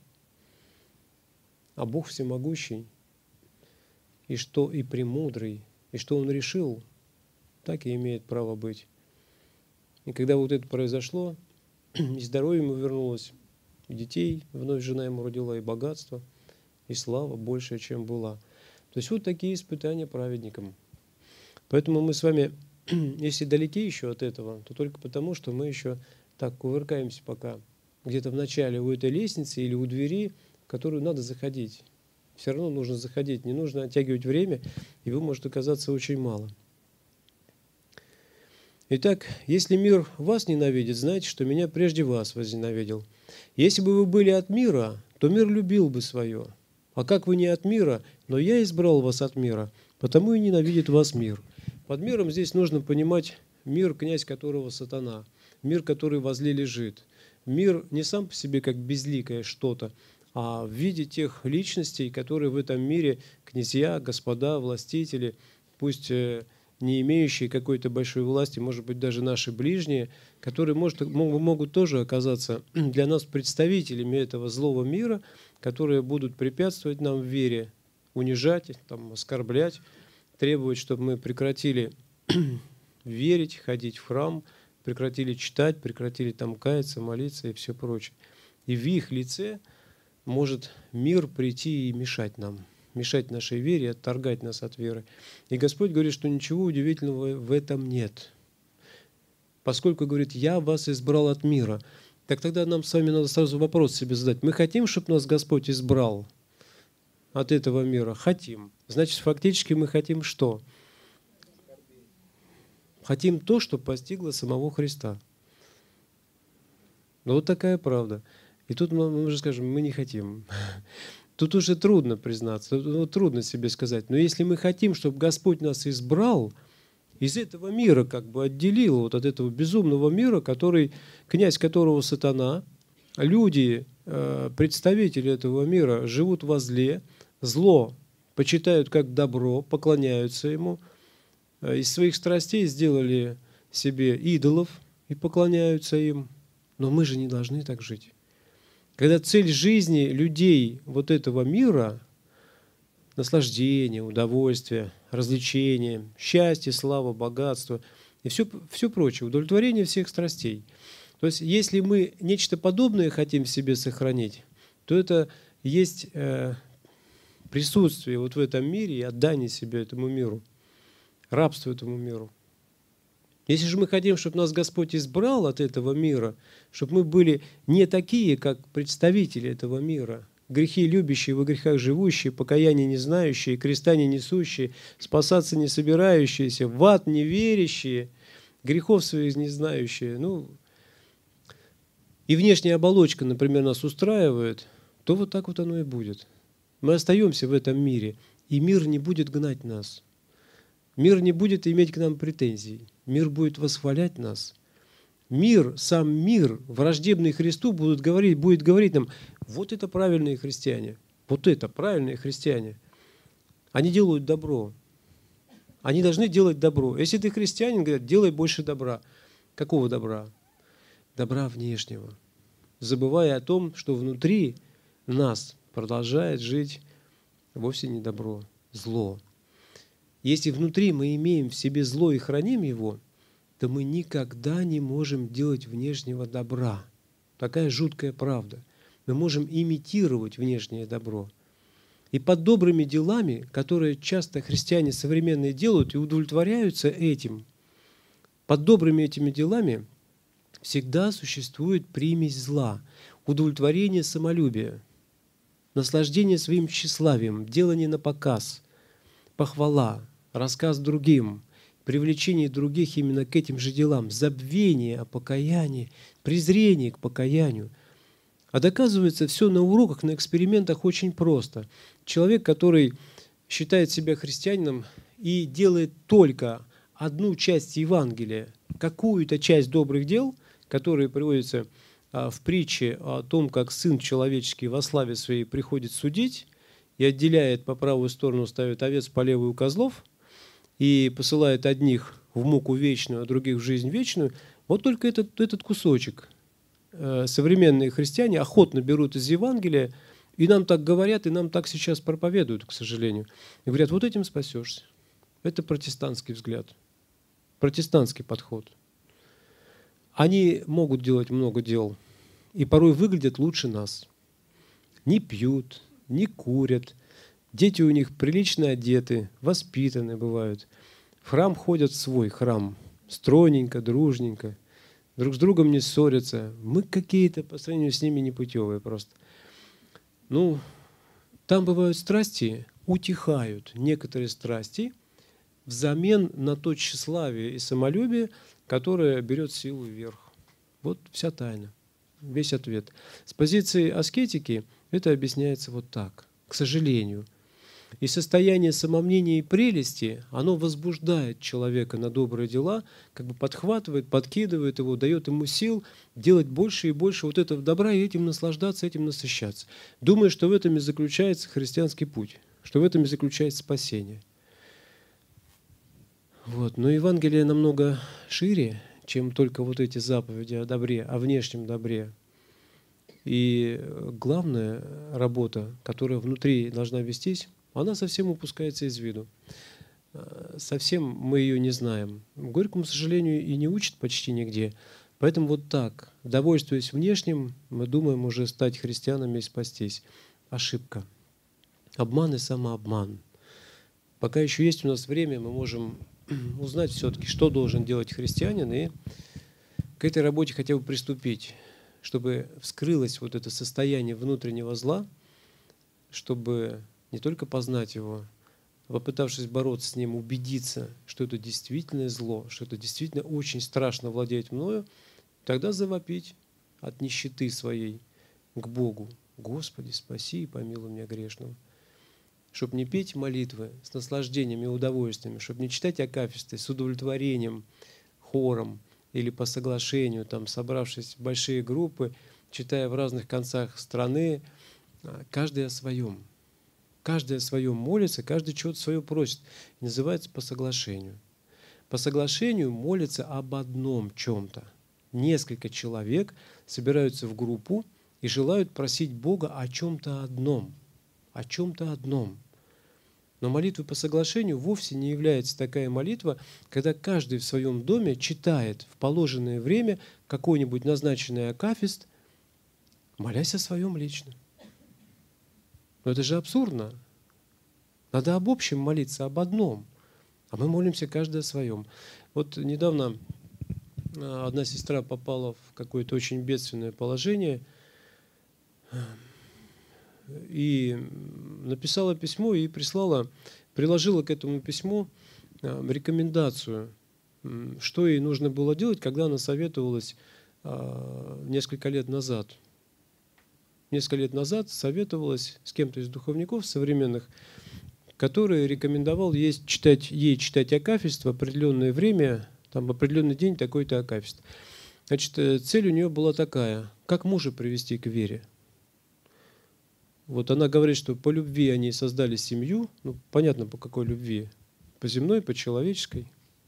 а Бог всемогущий, и что и премудрый, и что он решил, так и имеет право быть. И когда вот это произошло, и здоровье ему вернулось, и детей вновь жена ему родила, и богатство, и слава большая, чем была. То есть вот такие испытания праведникам. Поэтому мы с вами, если далеки еще от этого, то только потому, что мы еще так кувыркаемся пока где-то в начале у этой лестницы или у двери, в которую надо заходить. Все равно нужно заходить, не нужно оттягивать время, его может оказаться очень мало. Итак, если мир вас ненавидит, знайте, что меня прежде вас возненавидел. Если бы вы были от мира, то мир любил бы свое. А как вы не от мира, но я избрал вас от мира, потому и ненавидит вас мир. Под миром здесь нужно понимать мир, князь которого сатана, мир, который возле лежит. Мир не сам по себе как безликое что-то, а в виде тех личностей, которые в этом мире князья, господа, властители, пусть не имеющие какой-то большой власти, может быть, даже наши ближние, которые могут тоже оказаться для нас представителями этого злого мира, которые будут препятствовать нам в вере, унижать, там, оскорблять, требовать, чтобы мы прекратили верить, ходить в храм, прекратили читать, прекратили там каяться, молиться и все прочее. И в их лице может мир прийти и мешать нам, мешать нашей вере, отторгать нас от веры. И Господь говорит, что ничего удивительного в этом нет. Поскольку, говорит, я вас избрал от мира. Так тогда нам с вами надо сразу вопрос себе задать. Мы хотим, чтобы нас Господь избрал от этого мира? Хотим. Значит, фактически мы хотим что? Хотим то, что постигло самого Христа. Но вот такая правда. И тут мы уже скажем, мы не хотим. Тут уже трудно признаться, трудно себе сказать. Но если мы хотим, чтобы Господь нас избрал, из этого мира как бы отделил, вот от этого безумного мира, князь которого сатана, люди, представители этого мира, живут во зле, зло почитают как добро, поклоняются ему, из своих страстей сделали себе идолов и поклоняются им. Но мы же не должны так жить. Когда цель жизни людей вот этого мира – наслаждение, удовольствие, развлечение, счастье, слава, богатство и все прочее, удовлетворение всех страстей. То есть, если мы нечто подобное хотим в себе сохранить, то это есть присутствие вот в этом мире и отдание себе этому миру, рабство этому миру. Если же мы хотим, чтобы нас Господь избрал от этого мира, чтобы мы были не такие, как представители этого мира, грехи любящие, во грехах живущие, покаяние не знающие, креста не несущие, спасаться не собирающиеся, в ад не верящие, грехов своих не знающие, и внешняя оболочка, например, нас устраивает, то вот так вот оно и будет. Мы остаемся в этом мире, и мир не будет гнать нас. Мир не будет иметь к нам претензий. Мир будет восхвалять нас. Мир, сам мир, враждебный Христу, будет говорить нам, вот это правильные христиане, вот это правильные христиане. Они делают добро. Они должны делать добро. Если ты христианин, говорят, делай больше добра. Какого добра? Добра внешнего. Забывая о том, что внутри нас продолжает жить вовсе не добро, зло. Если внутри мы имеем в себе зло и храним его, то мы никогда не можем делать внешнего добра. Такая жуткая правда. Мы можем имитировать внешнее добро. И под добрыми делами, которые часто христиане современные делают и удовлетворяются этим, под добрыми этими делами всегда существует примесь зла, удовлетворение самолюбия, наслаждение своим тщеславием, делание на показ, похвала, рассказ другим, привлечение других именно к этим же делам, забвение о покаянии, презрение к покаянию. А доказывается все на уроках, на экспериментах очень просто. Человек, который считает себя христианином и делает только одну часть Евангелия, какую-то часть добрых дел, которые приводятся в притче о том, как Сын Человеческий во славе Своей приходит судить и отделяет по правую сторону, ставит овец, по левую козлов, и посылает одних в муку вечную, а других в жизнь вечную, вот только этот кусочек современные христиане охотно берут из Евангелия, и нам так говорят, и нам так сейчас проповедуют, к сожалению. И говорят, вот этим спасешься. Это протестантский взгляд, протестантский подход. Они могут делать много дел, и порой выглядят лучше нас. Не пьют, не курят, дети у них прилично одеты, воспитаны бывают. В храм ходят в свой храм, стройненько, дружненько, друг с другом не ссорятся. Мы какие-то по сравнению с ними непутевые просто. Там бывают страсти, утихают некоторые страсти взамен на то тщеславие и самолюбие, которое берет силу вверх. Вот вся тайна, весь ответ. С позиции аскетики это объясняется вот так, к сожалению. И состояние самомнения и прелести, оно возбуждает человека на добрые дела, как бы подхватывает, подкидывает его, дает ему сил делать больше и больше вот этого добра и этим наслаждаться, этим насыщаться. Думая, что в этом и заключается христианский путь, что в этом и заключается спасение. Но Евангелие намного шире, чем только вот эти заповеди о добре, о внешнем добре. И главная работа, которая внутри должна вестись, она совсем упускается из виду. Совсем мы ее не знаем. К горькому сожалению, и не учат почти нигде. Поэтому вот так, довольствуясь внешним, мы думаем уже стать христианами и спастись. Ошибка. Обман и самообман. Пока еще есть у нас время, мы можем узнать все-таки, что должен делать христианин, и к этой работе хотя бы приступить, чтобы вскрылось вот это состояние внутреннего зла, чтобы не только познать его, попытавшись бороться с ним, убедиться, что это действительно зло, что это действительно очень страшно владеть мною, тогда завопить от нищеты своей к Богу. Господи, спаси и помилуй меня грешного. Чтобы не петь молитвы с наслаждением и удовольствием, чтобы не читать акафисты с удовлетворением, хором или по соглашению, там, собравшись в большие группы, читая в разных концах страны, каждый о своем. Каждый о своем молится, каждый чего-то свое просит. И называется по соглашению. По соглашению молится об одном чем-то. Несколько человек собираются в группу и желают просить Бога о чем-то одном. О чем-то одном. Но молитва по соглашению вовсе не является такая молитва, когда каждый в своем доме читает в положенное время какой-нибудь назначенный акафист, молясь о своем лично. Но это же абсурдно. Надо об общем молиться, об одном. А мы молимся каждый о своем. Вот недавно одна сестра попала в какое-то очень бедственное положение и написала письмо и приложила к этому письму рекомендацию, что ей нужно было делать, когда она советовалась несколько лет назад. Несколько лет назад советовалась с кем-то из духовников современных, который рекомендовал ей читать акафист в определенное время, там, в определенный день такой-то акафист. Значит, цель у нее была такая: как мужа привести к вере. Вот она говорит, что по любви они создали семью, ну, понятно, по какой любви, по земной, по человеческой.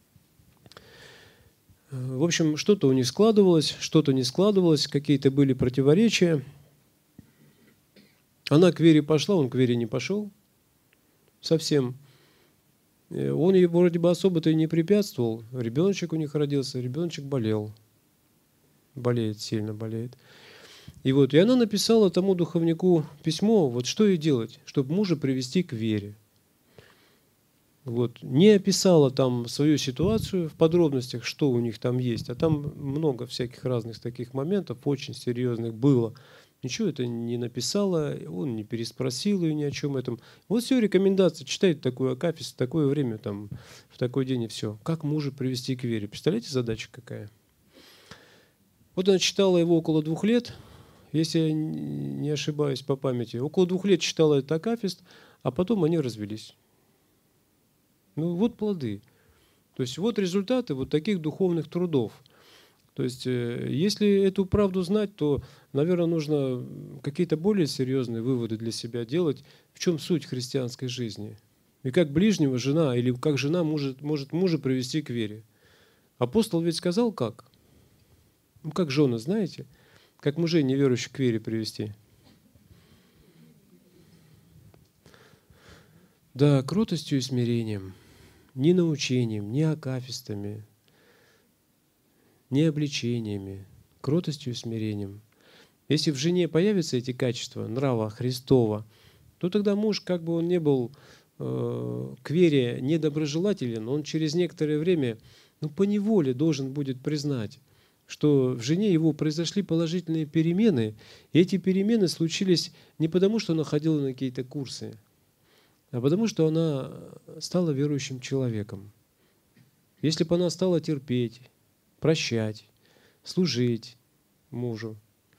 В общем, что-то у них складывалось, что-то не складывалось, какие-то были противоречия. Она к вере пошла, он к вере не пошел совсем. Он ей вроде бы особо-то и не препятствовал. Ребеночек у них родился, ребеночек болел. Болеет, сильно болеет. И она написала тому духовнику письмо, вот что ей делать, чтобы мужа привести к вере. Не описала там свою ситуацию в подробностях, что у них там есть, а там много всяких разных таких моментов, очень серьезных было. Ничего это не написала, он не переспросил ее ни о чем этом. Вот все рекомендации, читает такой акафист в такое время, там, в такой день и все. Как мужа привести к вере? Представляете, задача какая? Вот она читала его около 2 лет, если я не ошибаюсь по памяти. Около 2 лет читала этот акафист, а потом они развелись. Ну вот плоды. То есть вот результаты вот таких духовных трудов. То есть если эту правду знать, то, наверное, нужно какие-то более серьезные выводы для себя делать, в чем суть христианской жизни. И как ближнего жена, или как жена может мужа привести к вере. Апостол ведь сказал как? Ну как жены, знаете? Как мужей неверующих к вере привести? Да, кротостью и смирением. Ни научением, ни акафистами, ни обличениями, кротостью и смирением. Если в жене появятся эти качества нрава Христова, то тогда муж, как бы он ни был к вере недоброжелателен, он через некоторое время, поневоле должен будет признать, что в жене его произошли положительные перемены, и эти перемены случились не потому, что она ходила на какие-то курсы, а потому что она стала верующим человеком. Если бы она стала терпеть, прощать, служить мужу,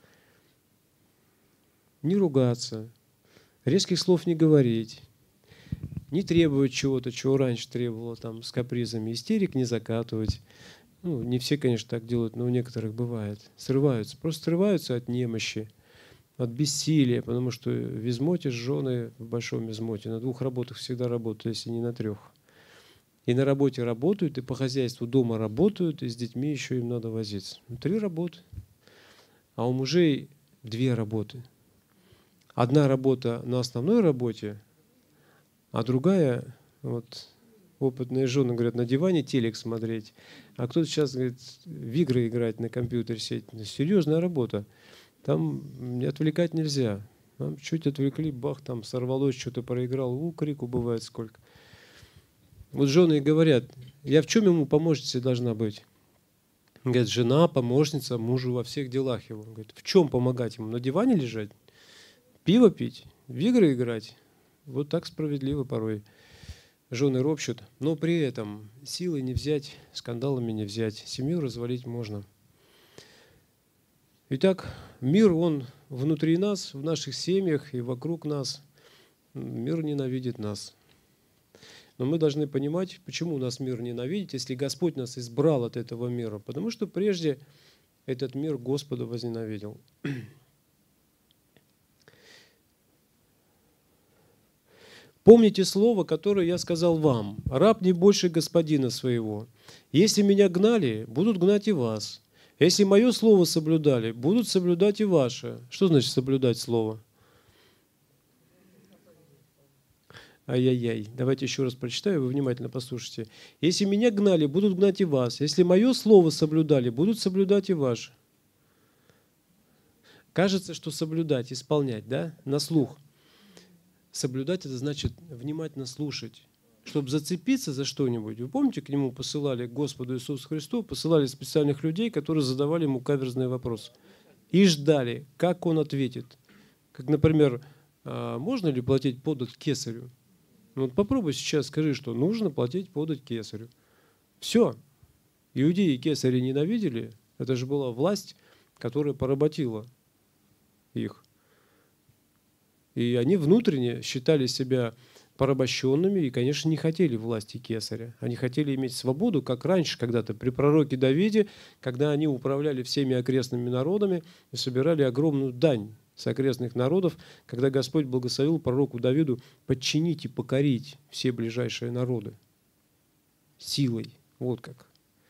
не ругаться, резких слов не говорить, не требовать чего-то, чего раньше требовала, там, с капризами, истерик не закатывать. Не все, конечно, так делают, но у некоторых бывает. Просто срываются от немощи, от бессилия, потому что в измоте жены, в большом измоте, на 2 работах всегда работают, если не на 3. И на работе работают, и по хозяйству дома работают, и с детьми еще им надо возиться. 3 работы. А у мужей 2 работы. Одна работа на основной работе, а другая, вот опытные жены говорят, на диване телек смотреть, а кто-то сейчас говорит, в игры играть на компьютере сидеть. Серьезная работа. Там не отвлекать нельзя. Там чуть отвлекли, бах, там сорвалось, что-то проиграл. Крику бывает сколько. Вот жены говорят, я в чем ему помощницей должна быть? Говорит, жена, помощница, мужу во всех делах его. Говорит, в чем помогать ему? На диване лежать? Пиво пить? В игры играть? Вот так справедливо порой. Жены ропщут, но при этом силой не взять, скандалами не взять. Семью развалить можно. Итак, мир, он внутри нас, в наших семьях и вокруг нас. Мир ненавидит нас. Но мы должны понимать, почему нас мир ненавидит, если Господь нас избрал от этого мира. Потому что прежде этот мир Господа возненавидел. Помните слово, которое я сказал вам. Раб не больше господина своего. Если меня гнали, будут гнать и вас. Если мое слово соблюдали, будут соблюдать и ваше. Что значит соблюдать слово? Ай-яй-яй. Давайте еще раз прочитаю, вы внимательно послушайте. Если меня гнали, будут гнать и вас. Если мое слово соблюдали, будут соблюдать и ваше. Кажется, что соблюдать, исполнять, да? На слух. Соблюдать — это значит внимательно слушать. Чтобы зацепиться за что-нибудь. Вы помните, к нему посылали, к Господу Иисусу Христу, посылали специальных людей, которые задавали ему каверзные вопросы. И ждали, как он ответит. Как, например, можно ли платить подать кесарю? Ну, вот попробуй сейчас скажи, что нужно платить подать кесарю. Все. Иудеи кесаря ненавидели. Это же была власть, которая поработила их. И они внутренне считали себя порабощенными и, конечно, не хотели власти кесаря. Они хотели иметь свободу, как раньше когда-то при пророке Давиде, когда они управляли всеми окрестными народами и собирали огромную дань с окрестных народов, когда Господь благословил пророку Давиду подчинить и покорить все ближайшие народы силой. Вот как.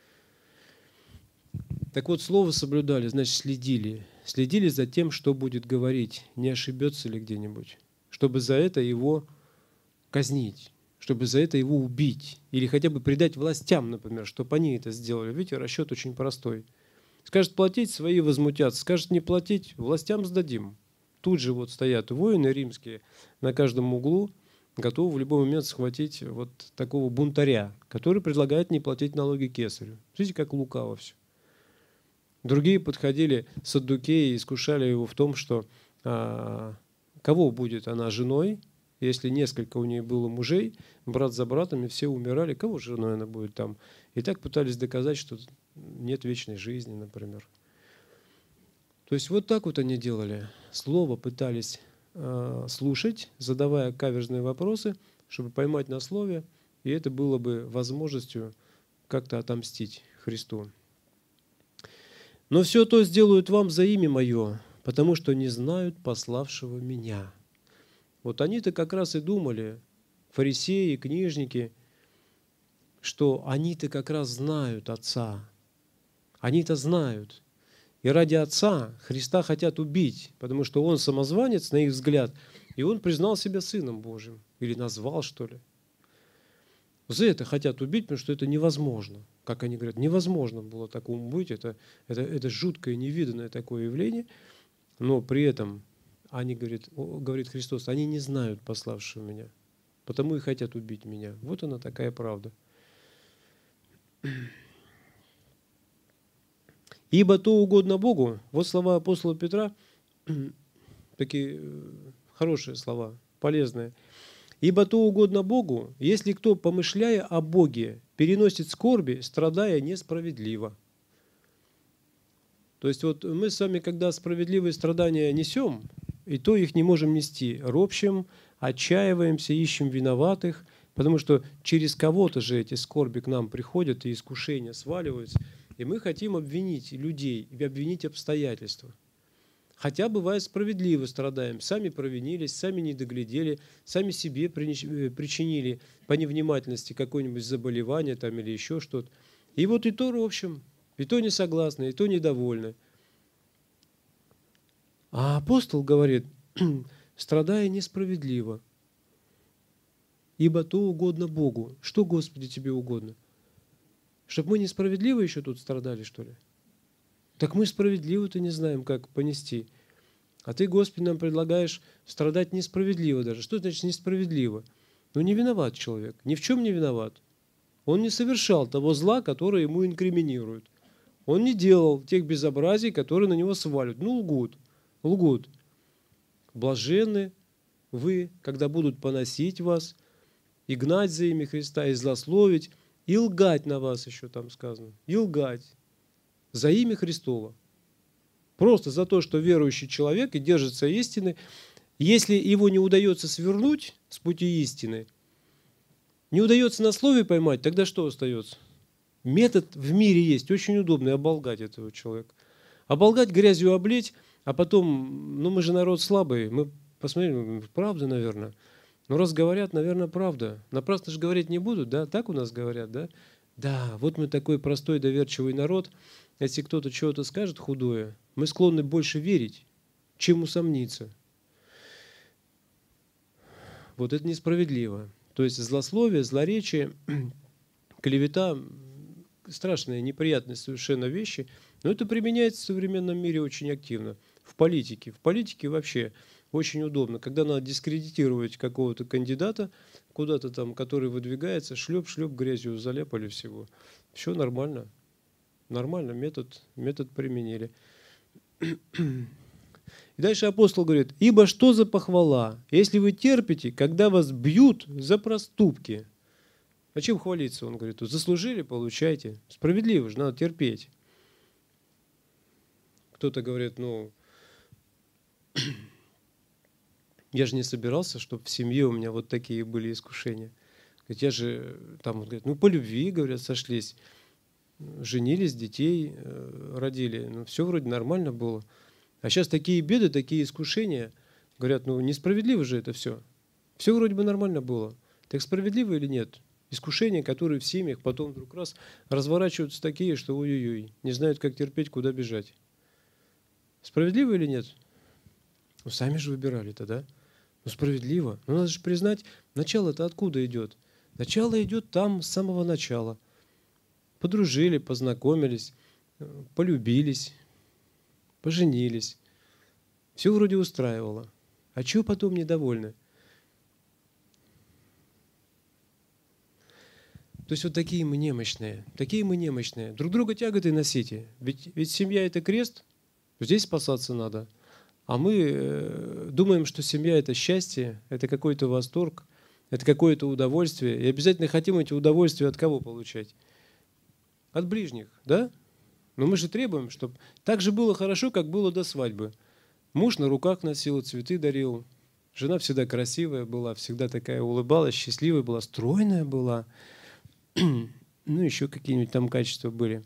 Так вот, слово соблюдали, значит, следили. Следили за тем, что будет говорить, не ошибется ли где-нибудь, чтобы за это его казнить, чтобы за это его убить или хотя бы предать властям, например, чтобы они это сделали. Видите, расчет очень простой. Скажет платить, свои возмутятся. Скажет не платить, властям сдадим. Тут же вот стоят воины римские на каждом углу, готовы в любой момент схватить вот такого бунтаря, который предлагает не платить налоги кесарю. Видите, как лукаво все. Другие подходили, саддукеи, и искушали его в том, что кого будет она женой, если несколько у нее было мужей, брат за братом, и все умирали, кого женой она будет там? И так пытались доказать, что нет вечной жизни, например. То есть вот так вот они делали. Слово пытались слушать, задавая каверзные вопросы, чтобы поймать на слове, и это было бы возможностью как-то отомстить Христу. Но все то сделают вам за имя Мое, потому что не знают пославшего Меня. Вот они-то как раз и думали, фарисеи, книжники, что они-то как раз знают Отца. Они-то знают. И ради Отца Христа хотят убить, потому что Он самозванец, на их взгляд, и Он признал себя Сыном Божьим. Или назвал, что ли. За это хотят убить, потому что это невозможно. Как они говорят, невозможно было такому быть. Это жуткое, невиданное такое явление. Но при этом, они говорит Христос, они не знают пославшего Меня. Потому и хотят убить Меня. Вот она такая правда. Ибо то угодно Богу. Вот слова апостола Петра, такие хорошие слова, полезные. Ибо то угодно Богу, если кто, помышляя о Боге, переносит скорби, страдая несправедливо. То есть вот мы с вами, когда справедливые страдания несем, и то их не можем нести, ропщем, отчаиваемся, ищем виноватых, потому что через кого-то же эти скорби к нам приходят, и искушения сваливаются, и мы хотим обвинить людей, обвинить обстоятельства. Хотя бывает справедливо страдаем. Сами провинились, сами не доглядели, сами себе причинили по невнимательности какое-нибудь заболевание там, или еще что-то. И вот и то, в общем, и то не согласны, и то недовольны. А апостол говорит, страдая несправедливо, ибо то угодно Богу. Что, Господи, тебе угодно? Чтобы мы несправедливо еще тут страдали, что ли? Так мы справедливо-то не знаем, как понести. А ты, Господи, нам предлагаешь страдать несправедливо даже. Что значит несправедливо? Ну, не виноват человек, ни в чем не виноват. Он не совершал того зла, которое ему инкриминируют. Он не делал тех безобразий, которые на него сваливают. Ну, лгут, лгут. Блаженны вы, когда будут поносить вас, и гнать за имя Христа, и злословить, и лгать на вас еще там сказано. И лгать за имя Христово. Просто за то, что верующий человек и держится истины, если его не удается свернуть с пути истины, не удается на слове поймать, тогда что остается? Метод в мире есть, очень удобный, оболгать этого человека. Оболгать, грязью облить, а потом, ну мы же народ слабый, мы посмотрим, правда, наверное. Но раз говорят, наверное, правда. Напрасно же говорить не будут, да? Так у нас говорят, да? Да, вот мы такой простой, доверчивый народ. Если кто-то чего-то скажет худое, мы склонны больше верить, чем усомниться. Вот это несправедливо. То есть злословие, злоречие, клевета – страшные, неприятные совершенно вещи, но это применяется в современном мире очень активно. В политике. В политике вообще очень удобно. Когда надо дискредитировать какого-то кандидата, куда-то там, который выдвигается, шлеп-шлеп, грязью заляпали всего. Все нормально. Нормально, метод применили. И дальше апостол говорит, ибо что за похвала, если вы терпите, когда вас бьют за проступки? А чем хвалиться? Он говорит, заслужили, получайте. Справедливо же, надо терпеть. Кто-то говорит, ну, я же не собирался, чтобы в семье у меня вот такие были искушения. Говорит, я же, там, он говорит, ну, по любви, говорят, сошлись, женились, детей родили, ну, все вроде нормально было. А сейчас такие беды, такие искушения, говорят, ну, несправедливо же это все. Все вроде бы нормально было. Так справедливо или нет? Искушения, которые в семьях потом вдруг раз разворачиваются такие, что ой-ой-ой, не знают, как терпеть, куда бежать. Справедливо или нет? Ну, сами же выбирали-то, да? Ну, справедливо. Но надо же признать, начало-то откуда идет? Начало идет там с самого начала. Подружили, познакомились, полюбились, поженились. Все вроде устраивало. А чего потом недовольны? То есть вот такие мы немощные, Друг друга тяготы носите. Ведь семья – это крест, здесь спасаться надо. А мы думаем, что семья – это счастье, это какой-то восторг, это какое-то удовольствие. И обязательно хотим эти удовольствия от кого получать? От ближних, да? Но мы же требуем, чтобы так же было хорошо, как было до свадьбы. Муж на руках носил, цветы дарил. Жена всегда красивая была, всегда такая улыбалась, счастливая была, стройная была. Ну, еще какие-нибудь там качества были.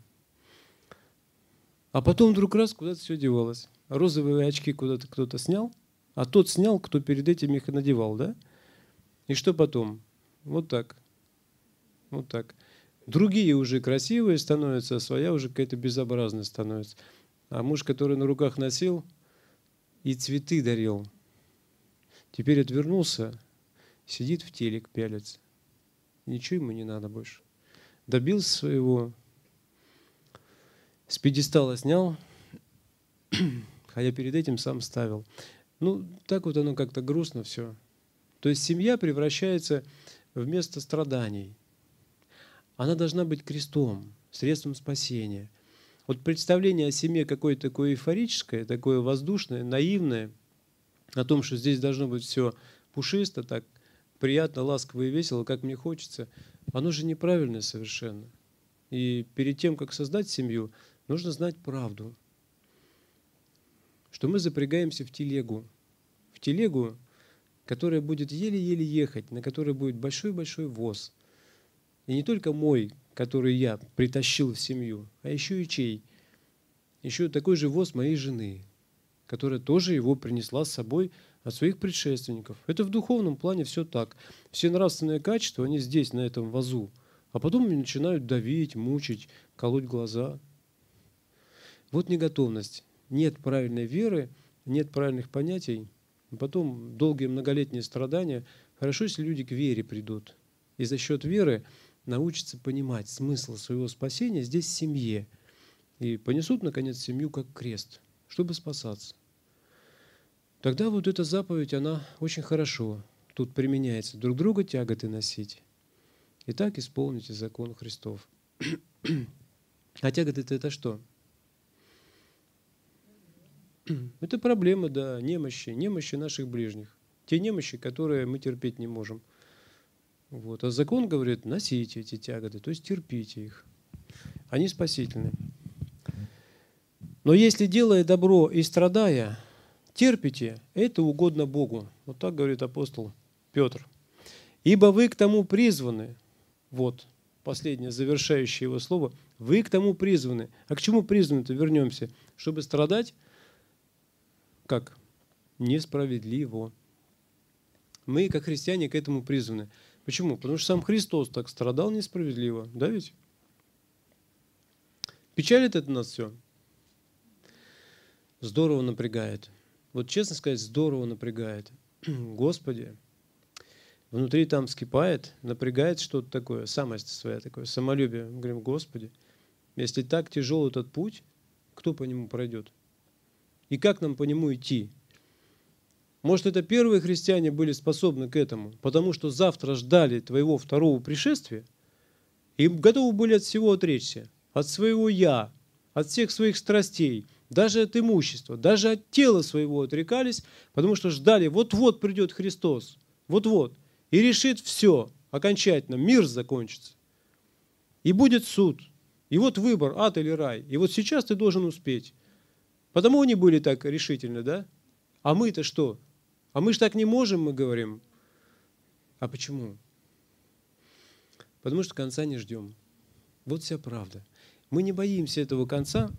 А потом вдруг раз куда-то все девалось. Розовые очки куда-то кто-то снял, а тот снял, кто перед этим их надевал, да? И что потом? Вот так. Вот так. Другие уже красивые становятся, а своя уже какая-то безобразная становится. А муж, который на руках носил и цветы дарил, теперь отвернулся, сидит в телек, пялится. Ничего ему не надо больше. Добился своего, с пьедестала снял, хотя перед этим сам ставил. Ну, так вот оно как-то грустно все. То есть семья превращается в место страданий. Она должна быть крестом, средством спасения. Вот представление о семье какое-то такое эйфорическое, такое воздушное, наивное, о том, что здесь должно быть все пушисто, так приятно, ласково и весело, как мне хочется, оно же неправильное совершенно. И перед тем, как создать семью, нужно знать правду, что мы запрягаемся в телегу, которая будет еле-еле ехать, на которой будет большой-большой воз. И не только мой, который я притащил в семью, а еще и чей? Еще такой же воз моей жены, которая тоже его принесла с собой от своих предшественников. Это в духовном плане все так. Все нравственные качества, они здесь, на этом вазу. А потом они начинают давить, мучить, колоть глаза. Вот неготовность. Нет правильной веры, нет правильных понятий. Потом долгие многолетние страдания. Хорошо, если люди к вере придут. И за счет веры научатся понимать смысл своего спасения здесь в семье. И понесут, наконец, семью как крест, чтобы спасаться. Тогда вот эта заповедь, она очень хорошо тут применяется. Друг друга тяготы носить. И так исполните закон Христов. А тяготы это что? Это проблемы, да, немощи наших ближних. Те немощи, которые мы терпеть не можем. Вот. А закон говорит, носите эти тяготы, то есть терпите их. Они спасительны. Но если, делая добро и страдая, терпите, это угодно Богу. Вот так говорит апостол Петр. Ибо вы к тому призваны. Вот последнее завершающее его слово. Вы к тому призваны. А к чему призваны-то? Вернемся. Чтобы страдать, как? Несправедливо. Мы, как христиане, к этому призваны. Почему? Потому что сам Христос так страдал несправедливо. Да ведь? Печалит это нас все? Здорово напрягает. Вот честно сказать, здорово напрягает. Господи, внутри там вскипает, напрягает что-то такое, самость своя такое, самолюбие. Мы говорим, Господи, если так тяжел этот путь, кто по нему пройдет? И как нам по нему идти? Может, это первые христиане были способны к этому, потому что завтра ждали твоего второго пришествия и готовы были от всего отречься, от своего «я», от всех своих страстей, даже от имущества, даже от тела своего отрекались, потому что ждали, вот-вот придет Христос, вот-вот, и решит все окончательно, мир закончится. И будет суд, и вот выбор, ад или рай, и вот сейчас ты должен успеть. Потому они были так решительны, да? А мы-то что? А мы ж так не можем, мы говорим. А почему? Потому что конца не ждем. Вот вся правда. Мы не боимся этого конца,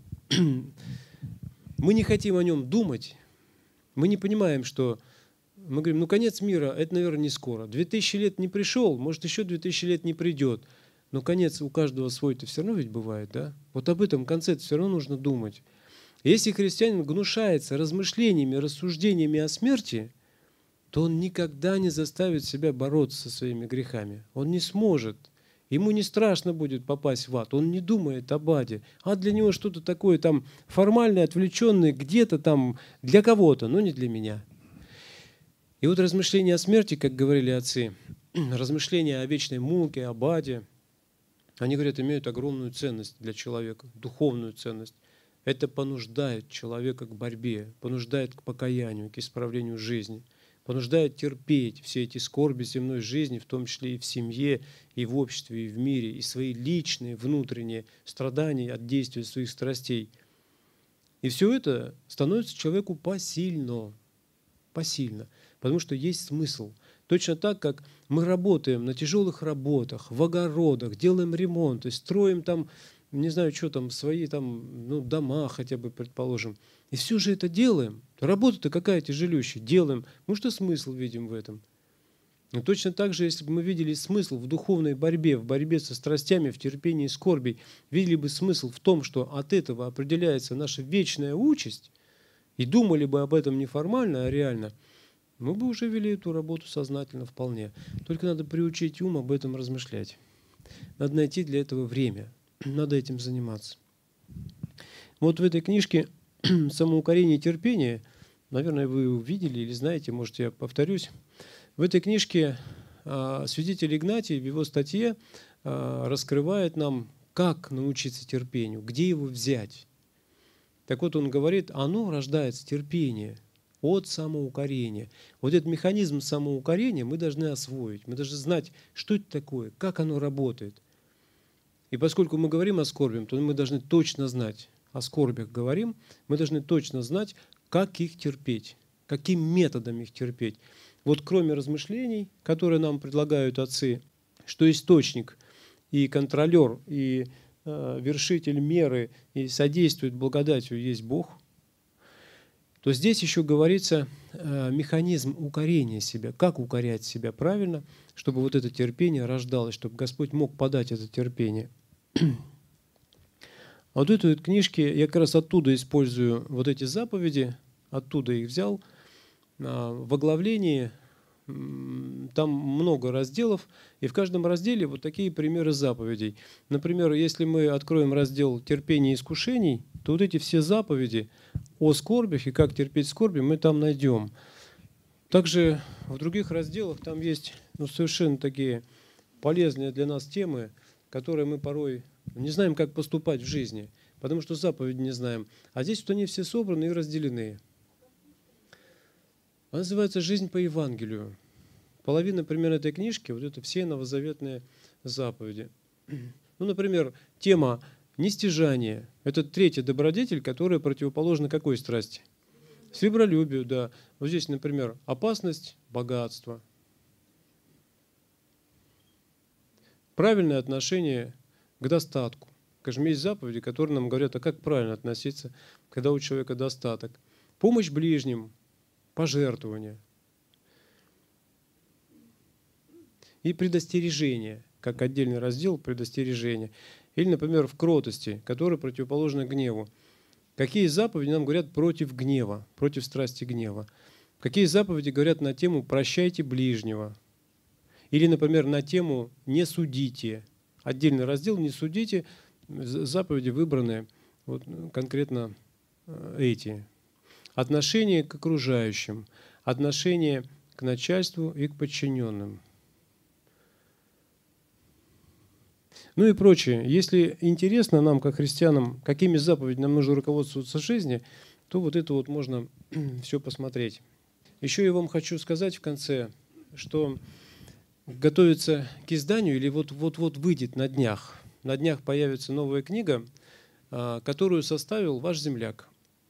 мы не хотим о нем думать, мы не понимаем, что мы говорим, конец мира, это, наверное, не скоро. 2000 лет не пришел, может, еще 2000 лет не придет. Но конец у каждого свой-то все равно ведь бывает, да? Вот об этом конце все равно нужно думать. Если христианин гнушается размышлениями, рассуждениями о смерти, то он никогда не заставит себя бороться со своими грехами. Он не сможет. Ему не страшно будет попасть в ад. Он не думает об аде. Ад для него что-то такое там формальное, отвлеченное, где-то там для кого-то, но не для меня. И вот размышления о смерти, как говорили отцы, размышления о вечной муке, об аде, они, говорят, имеют огромную ценность для человека, духовную ценность. Это понуждает человека к борьбе, понуждает к покаянию, к исправлению жизни, понуждает терпеть все эти скорби земной жизни, в том числе и в семье, и в обществе, и в мире, и свои личные внутренние страдания от действия своих страстей. И все это становится человеку посильно, потому что есть смысл. Точно так, как мы работаем на тяжелых работах, в огородах, делаем ремонт, строим там, не знаю, что там, свои там, дома хотя бы, предположим. И все же это делаем. Работа-то какая тяжелющая, делаем. Мы что смысл видим в этом? Но точно так же, если бы мы видели смысл в духовной борьбе, в борьбе со страстями, в терпении и скорби, видели бы смысл в том, что от этого определяется наша вечная участь, и думали бы об этом не формально, а реально, мы бы уже вели эту работу сознательно вполне. Только надо приучить ум об этом размышлять. Надо найти для этого время. Надо этим заниматься. Вот в этой книжке «Самоукорение и терпение», наверное, вы увидели или знаете, может, я повторюсь. В этой книжке святитель Игнатий в его статье раскрывает нам, как научиться терпению, где его взять. Так вот, он говорит, оно рождается терпение от самоукорения. Вот этот механизм самоукорения мы должны освоить. Мы должны знать, что это такое, как оно работает. И поскольку мы говорим о скорбях, то мы должны точно знать, о скорбях говорим, мы должны точно знать, как их терпеть, каким методом их терпеть. Вот кроме размышлений, которые нам предлагают отцы, что источник и контролер, и вершитель меры, и содействует благодатью есть Бог, то здесь еще говорится механизм укорения себя. Как укорять себя правильно, чтобы вот это терпение рождалось, чтобы Господь мог подать это терпение. А вот эту вот книжки, я как раз оттуда использую вот эти заповеди, оттуда их взял. В оглавлении там много разделов, и в каждом разделе вот такие примеры заповедей. Например, если мы откроем раздел «Терпение и искушений», то вот эти все заповеди о скорбях и как терпеть скорби мы там найдем. Также в других разделах там есть совершенно такие полезные для нас темы, которые мы порой не знаем, как поступать в жизни, потому что заповеди не знаем. А здесь вот они все собраны и разделены. Она называется «Жизнь по Евангелию». Половина примерно этой книжки – вот это все новозаветные заповеди. Ну, например, тема нестяжания – это третья добродетель, которая противоположна какой страсти? Сребролюбию, да. Вот здесь, например, опасность богатства. Правильное отношение к достатку. Скажем, есть заповеди, которые нам говорят, а как правильно относиться, когда у человека достаток. Помощь ближним, пожертвование. И предостережение, как отдельный раздел предостережения. Или, например, в кротости, которая противоположна гневу. Какие заповеди нам говорят против гнева, против страсти гнева? Какие заповеди говорят на тему «прощайте ближнего»? Или, например, на тему «не судите». Отдельный раздел «не судите», заповеди выбраны вот конкретно эти. Отношение к окружающим, отношение к начальству и к подчиненным. Ну и прочее. Если интересно нам, как христианам, какими заповедями нам нужно руководствоваться в жизни, то вот это вот можно все посмотреть. Еще я вам хочу сказать в конце, что готовится к изданию или вот-вот выйдет на днях. На днях появится новая книга, которую составил ваш земляк.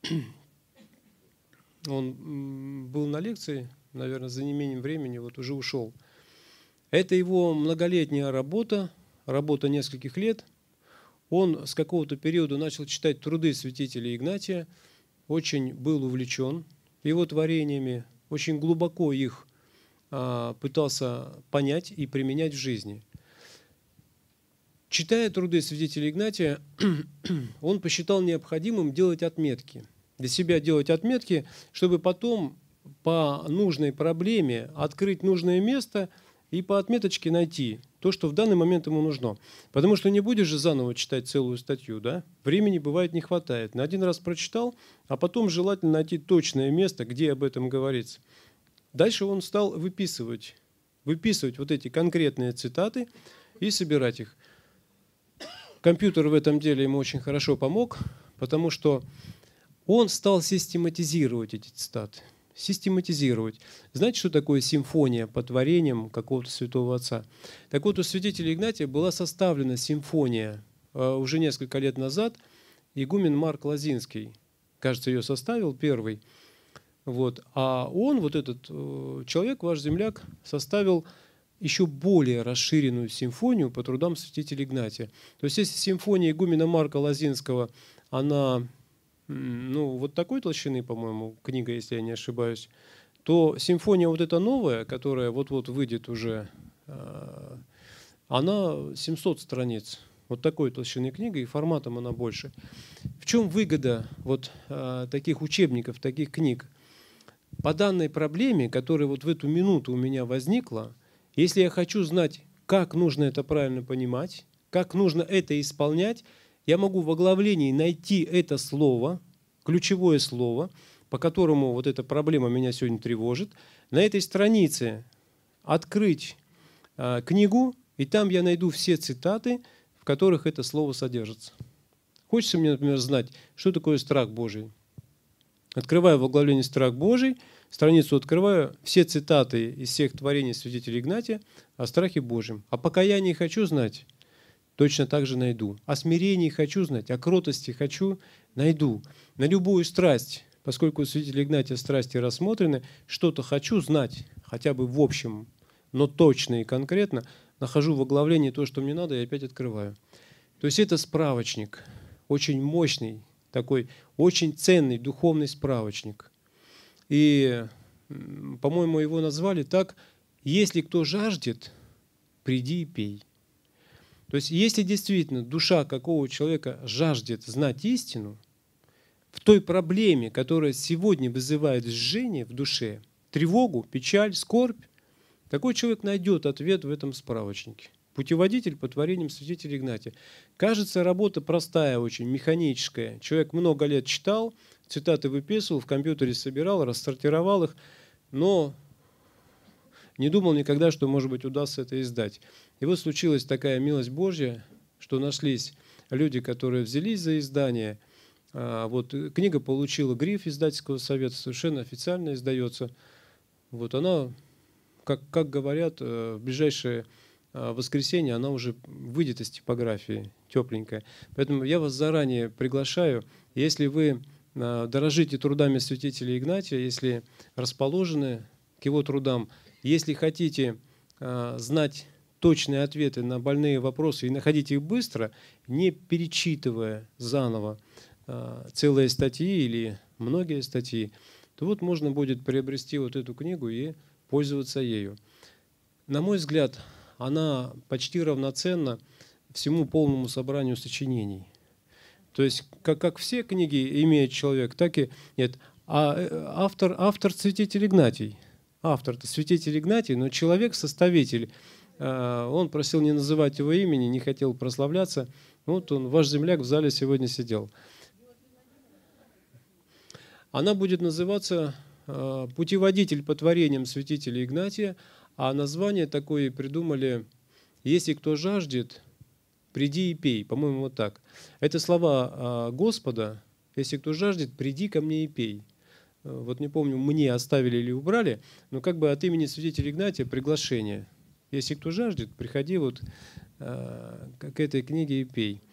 Он был на лекции, наверное, за неимением времени, вот уже ушел. Это его многолетняя работа нескольких лет. Он с какого-то периода начал читать труды святителя Игнатия, очень был увлечен его творениями, очень глубоко их пытался понять и применять в жизни. Читая труды святителя Игнатия, он посчитал необходимым делать отметки. Для себя делать отметки, чтобы потом по нужной проблеме открыть нужное место и по отметочке найти то, что в данный момент ему нужно. Потому что не будешь же заново читать целую статью, да? Времени бывает не хватает. На один раз прочитал, а потом желательно найти точное место, где об этом говорится. Дальше он стал выписывать вот эти конкретные цитаты и собирать их. Компьютер в этом деле ему очень хорошо помог, потому что он стал систематизировать эти цитаты. Систематизировать. Знаете, что такое симфония по творениям какого-то святого отца? Так вот, у святителя Игнатия была составлена симфония уже несколько лет назад. Игумен Марк Лозинский, кажется, ее составил первый. Вот. А он, вот этот человек, ваш земляк, составил еще более расширенную симфонию по трудам святителя Игнатия. То есть, если симфония игумена Марка Лозинского, она вот такой толщины, по-моему, книга, если я не ошибаюсь, то симфония вот эта новая, которая вот-вот выйдет уже, она 700 страниц. Вот такой толщины книга, и форматом она больше. В чем выгода вот таких учебников, таких книг? По данной проблеме, которая вот в эту минуту у меня возникла, если я хочу знать, как нужно это правильно понимать, как нужно это исполнять, я могу в оглавлении найти это слово, ключевое слово, по которому вот эта проблема меня сегодня тревожит, на этой странице открыть книгу, и там я найду все цитаты, в которых это слово содержится. Хочется мне, например, знать, что такое страх Божий. Открываю в оглавлении «Страх Божий», страницу открываю, все цитаты из всех творений святителя Игнатия о страхе Божьем. О покаянии хочу знать, точно так же найду. О смирении хочу знать, о кротости хочу, найду. На любую страсть, поскольку у святителя Игнатия страсти рассмотрены, что-то хочу знать, хотя бы в общем, но точно и конкретно, нахожу в оглавлении то, что мне надо, и опять открываю. То есть это справочник, очень мощный, такой очень ценный духовный справочник. И, по-моему, его назвали так: «Если кто жаждет, приди и пей». То есть, если действительно душа какого человека жаждет знать истину, в той проблеме, которая сегодня вызывает жжение в душе, тревогу, печаль, скорбь, такой человек найдет ответ в этом справочнике. Путеводитель по творениям святителя Игнатия. Кажется, работа простая, очень механическая. Человек много лет читал, цитаты выписывал, в компьютере собирал, рассортировал их, но не думал никогда, что, может быть, удастся это издать. И вот случилась такая милость Божья, что нашлись люди, которые взялись за издание. Вот книга получила гриф издательского совета, совершенно официально издается. Вот она, как говорят, в ближайшее воскресенье она уже выйдет из типографии, тепленькая. Поэтому я вас заранее приглашаю, если вы дорожите трудами святителя Игнатия, если расположены к его трудам, если хотите знать точные ответы на больные вопросы и находить их быстро, не перечитывая заново целые статьи или многие статьи, то вот можно будет приобрести вот эту книгу и пользоваться ею. На мой взгляд, она почти равноценна всему полному собранию сочинений. То есть, как все книги имеет человек, так и нет. А автор святитель Игнатий. Автор-то святитель Игнатий, но человек-составитель. Он просил не называть его имени, не хотел прославляться. Вот он, ваш земляк, в зале сегодня сидел. Она будет называться «Путеводитель по творениям святителя Игнатия», а название такое придумали «Если кто жаждет, приди и пей». По-моему, вот так. Это слова Господа: «Если кто жаждет, приди ко мне и пей». Вот не помню, мне оставили или убрали, но как бы от имени святителя Игнатия приглашение. Если кто жаждет, приходи вот к этой книге и пей.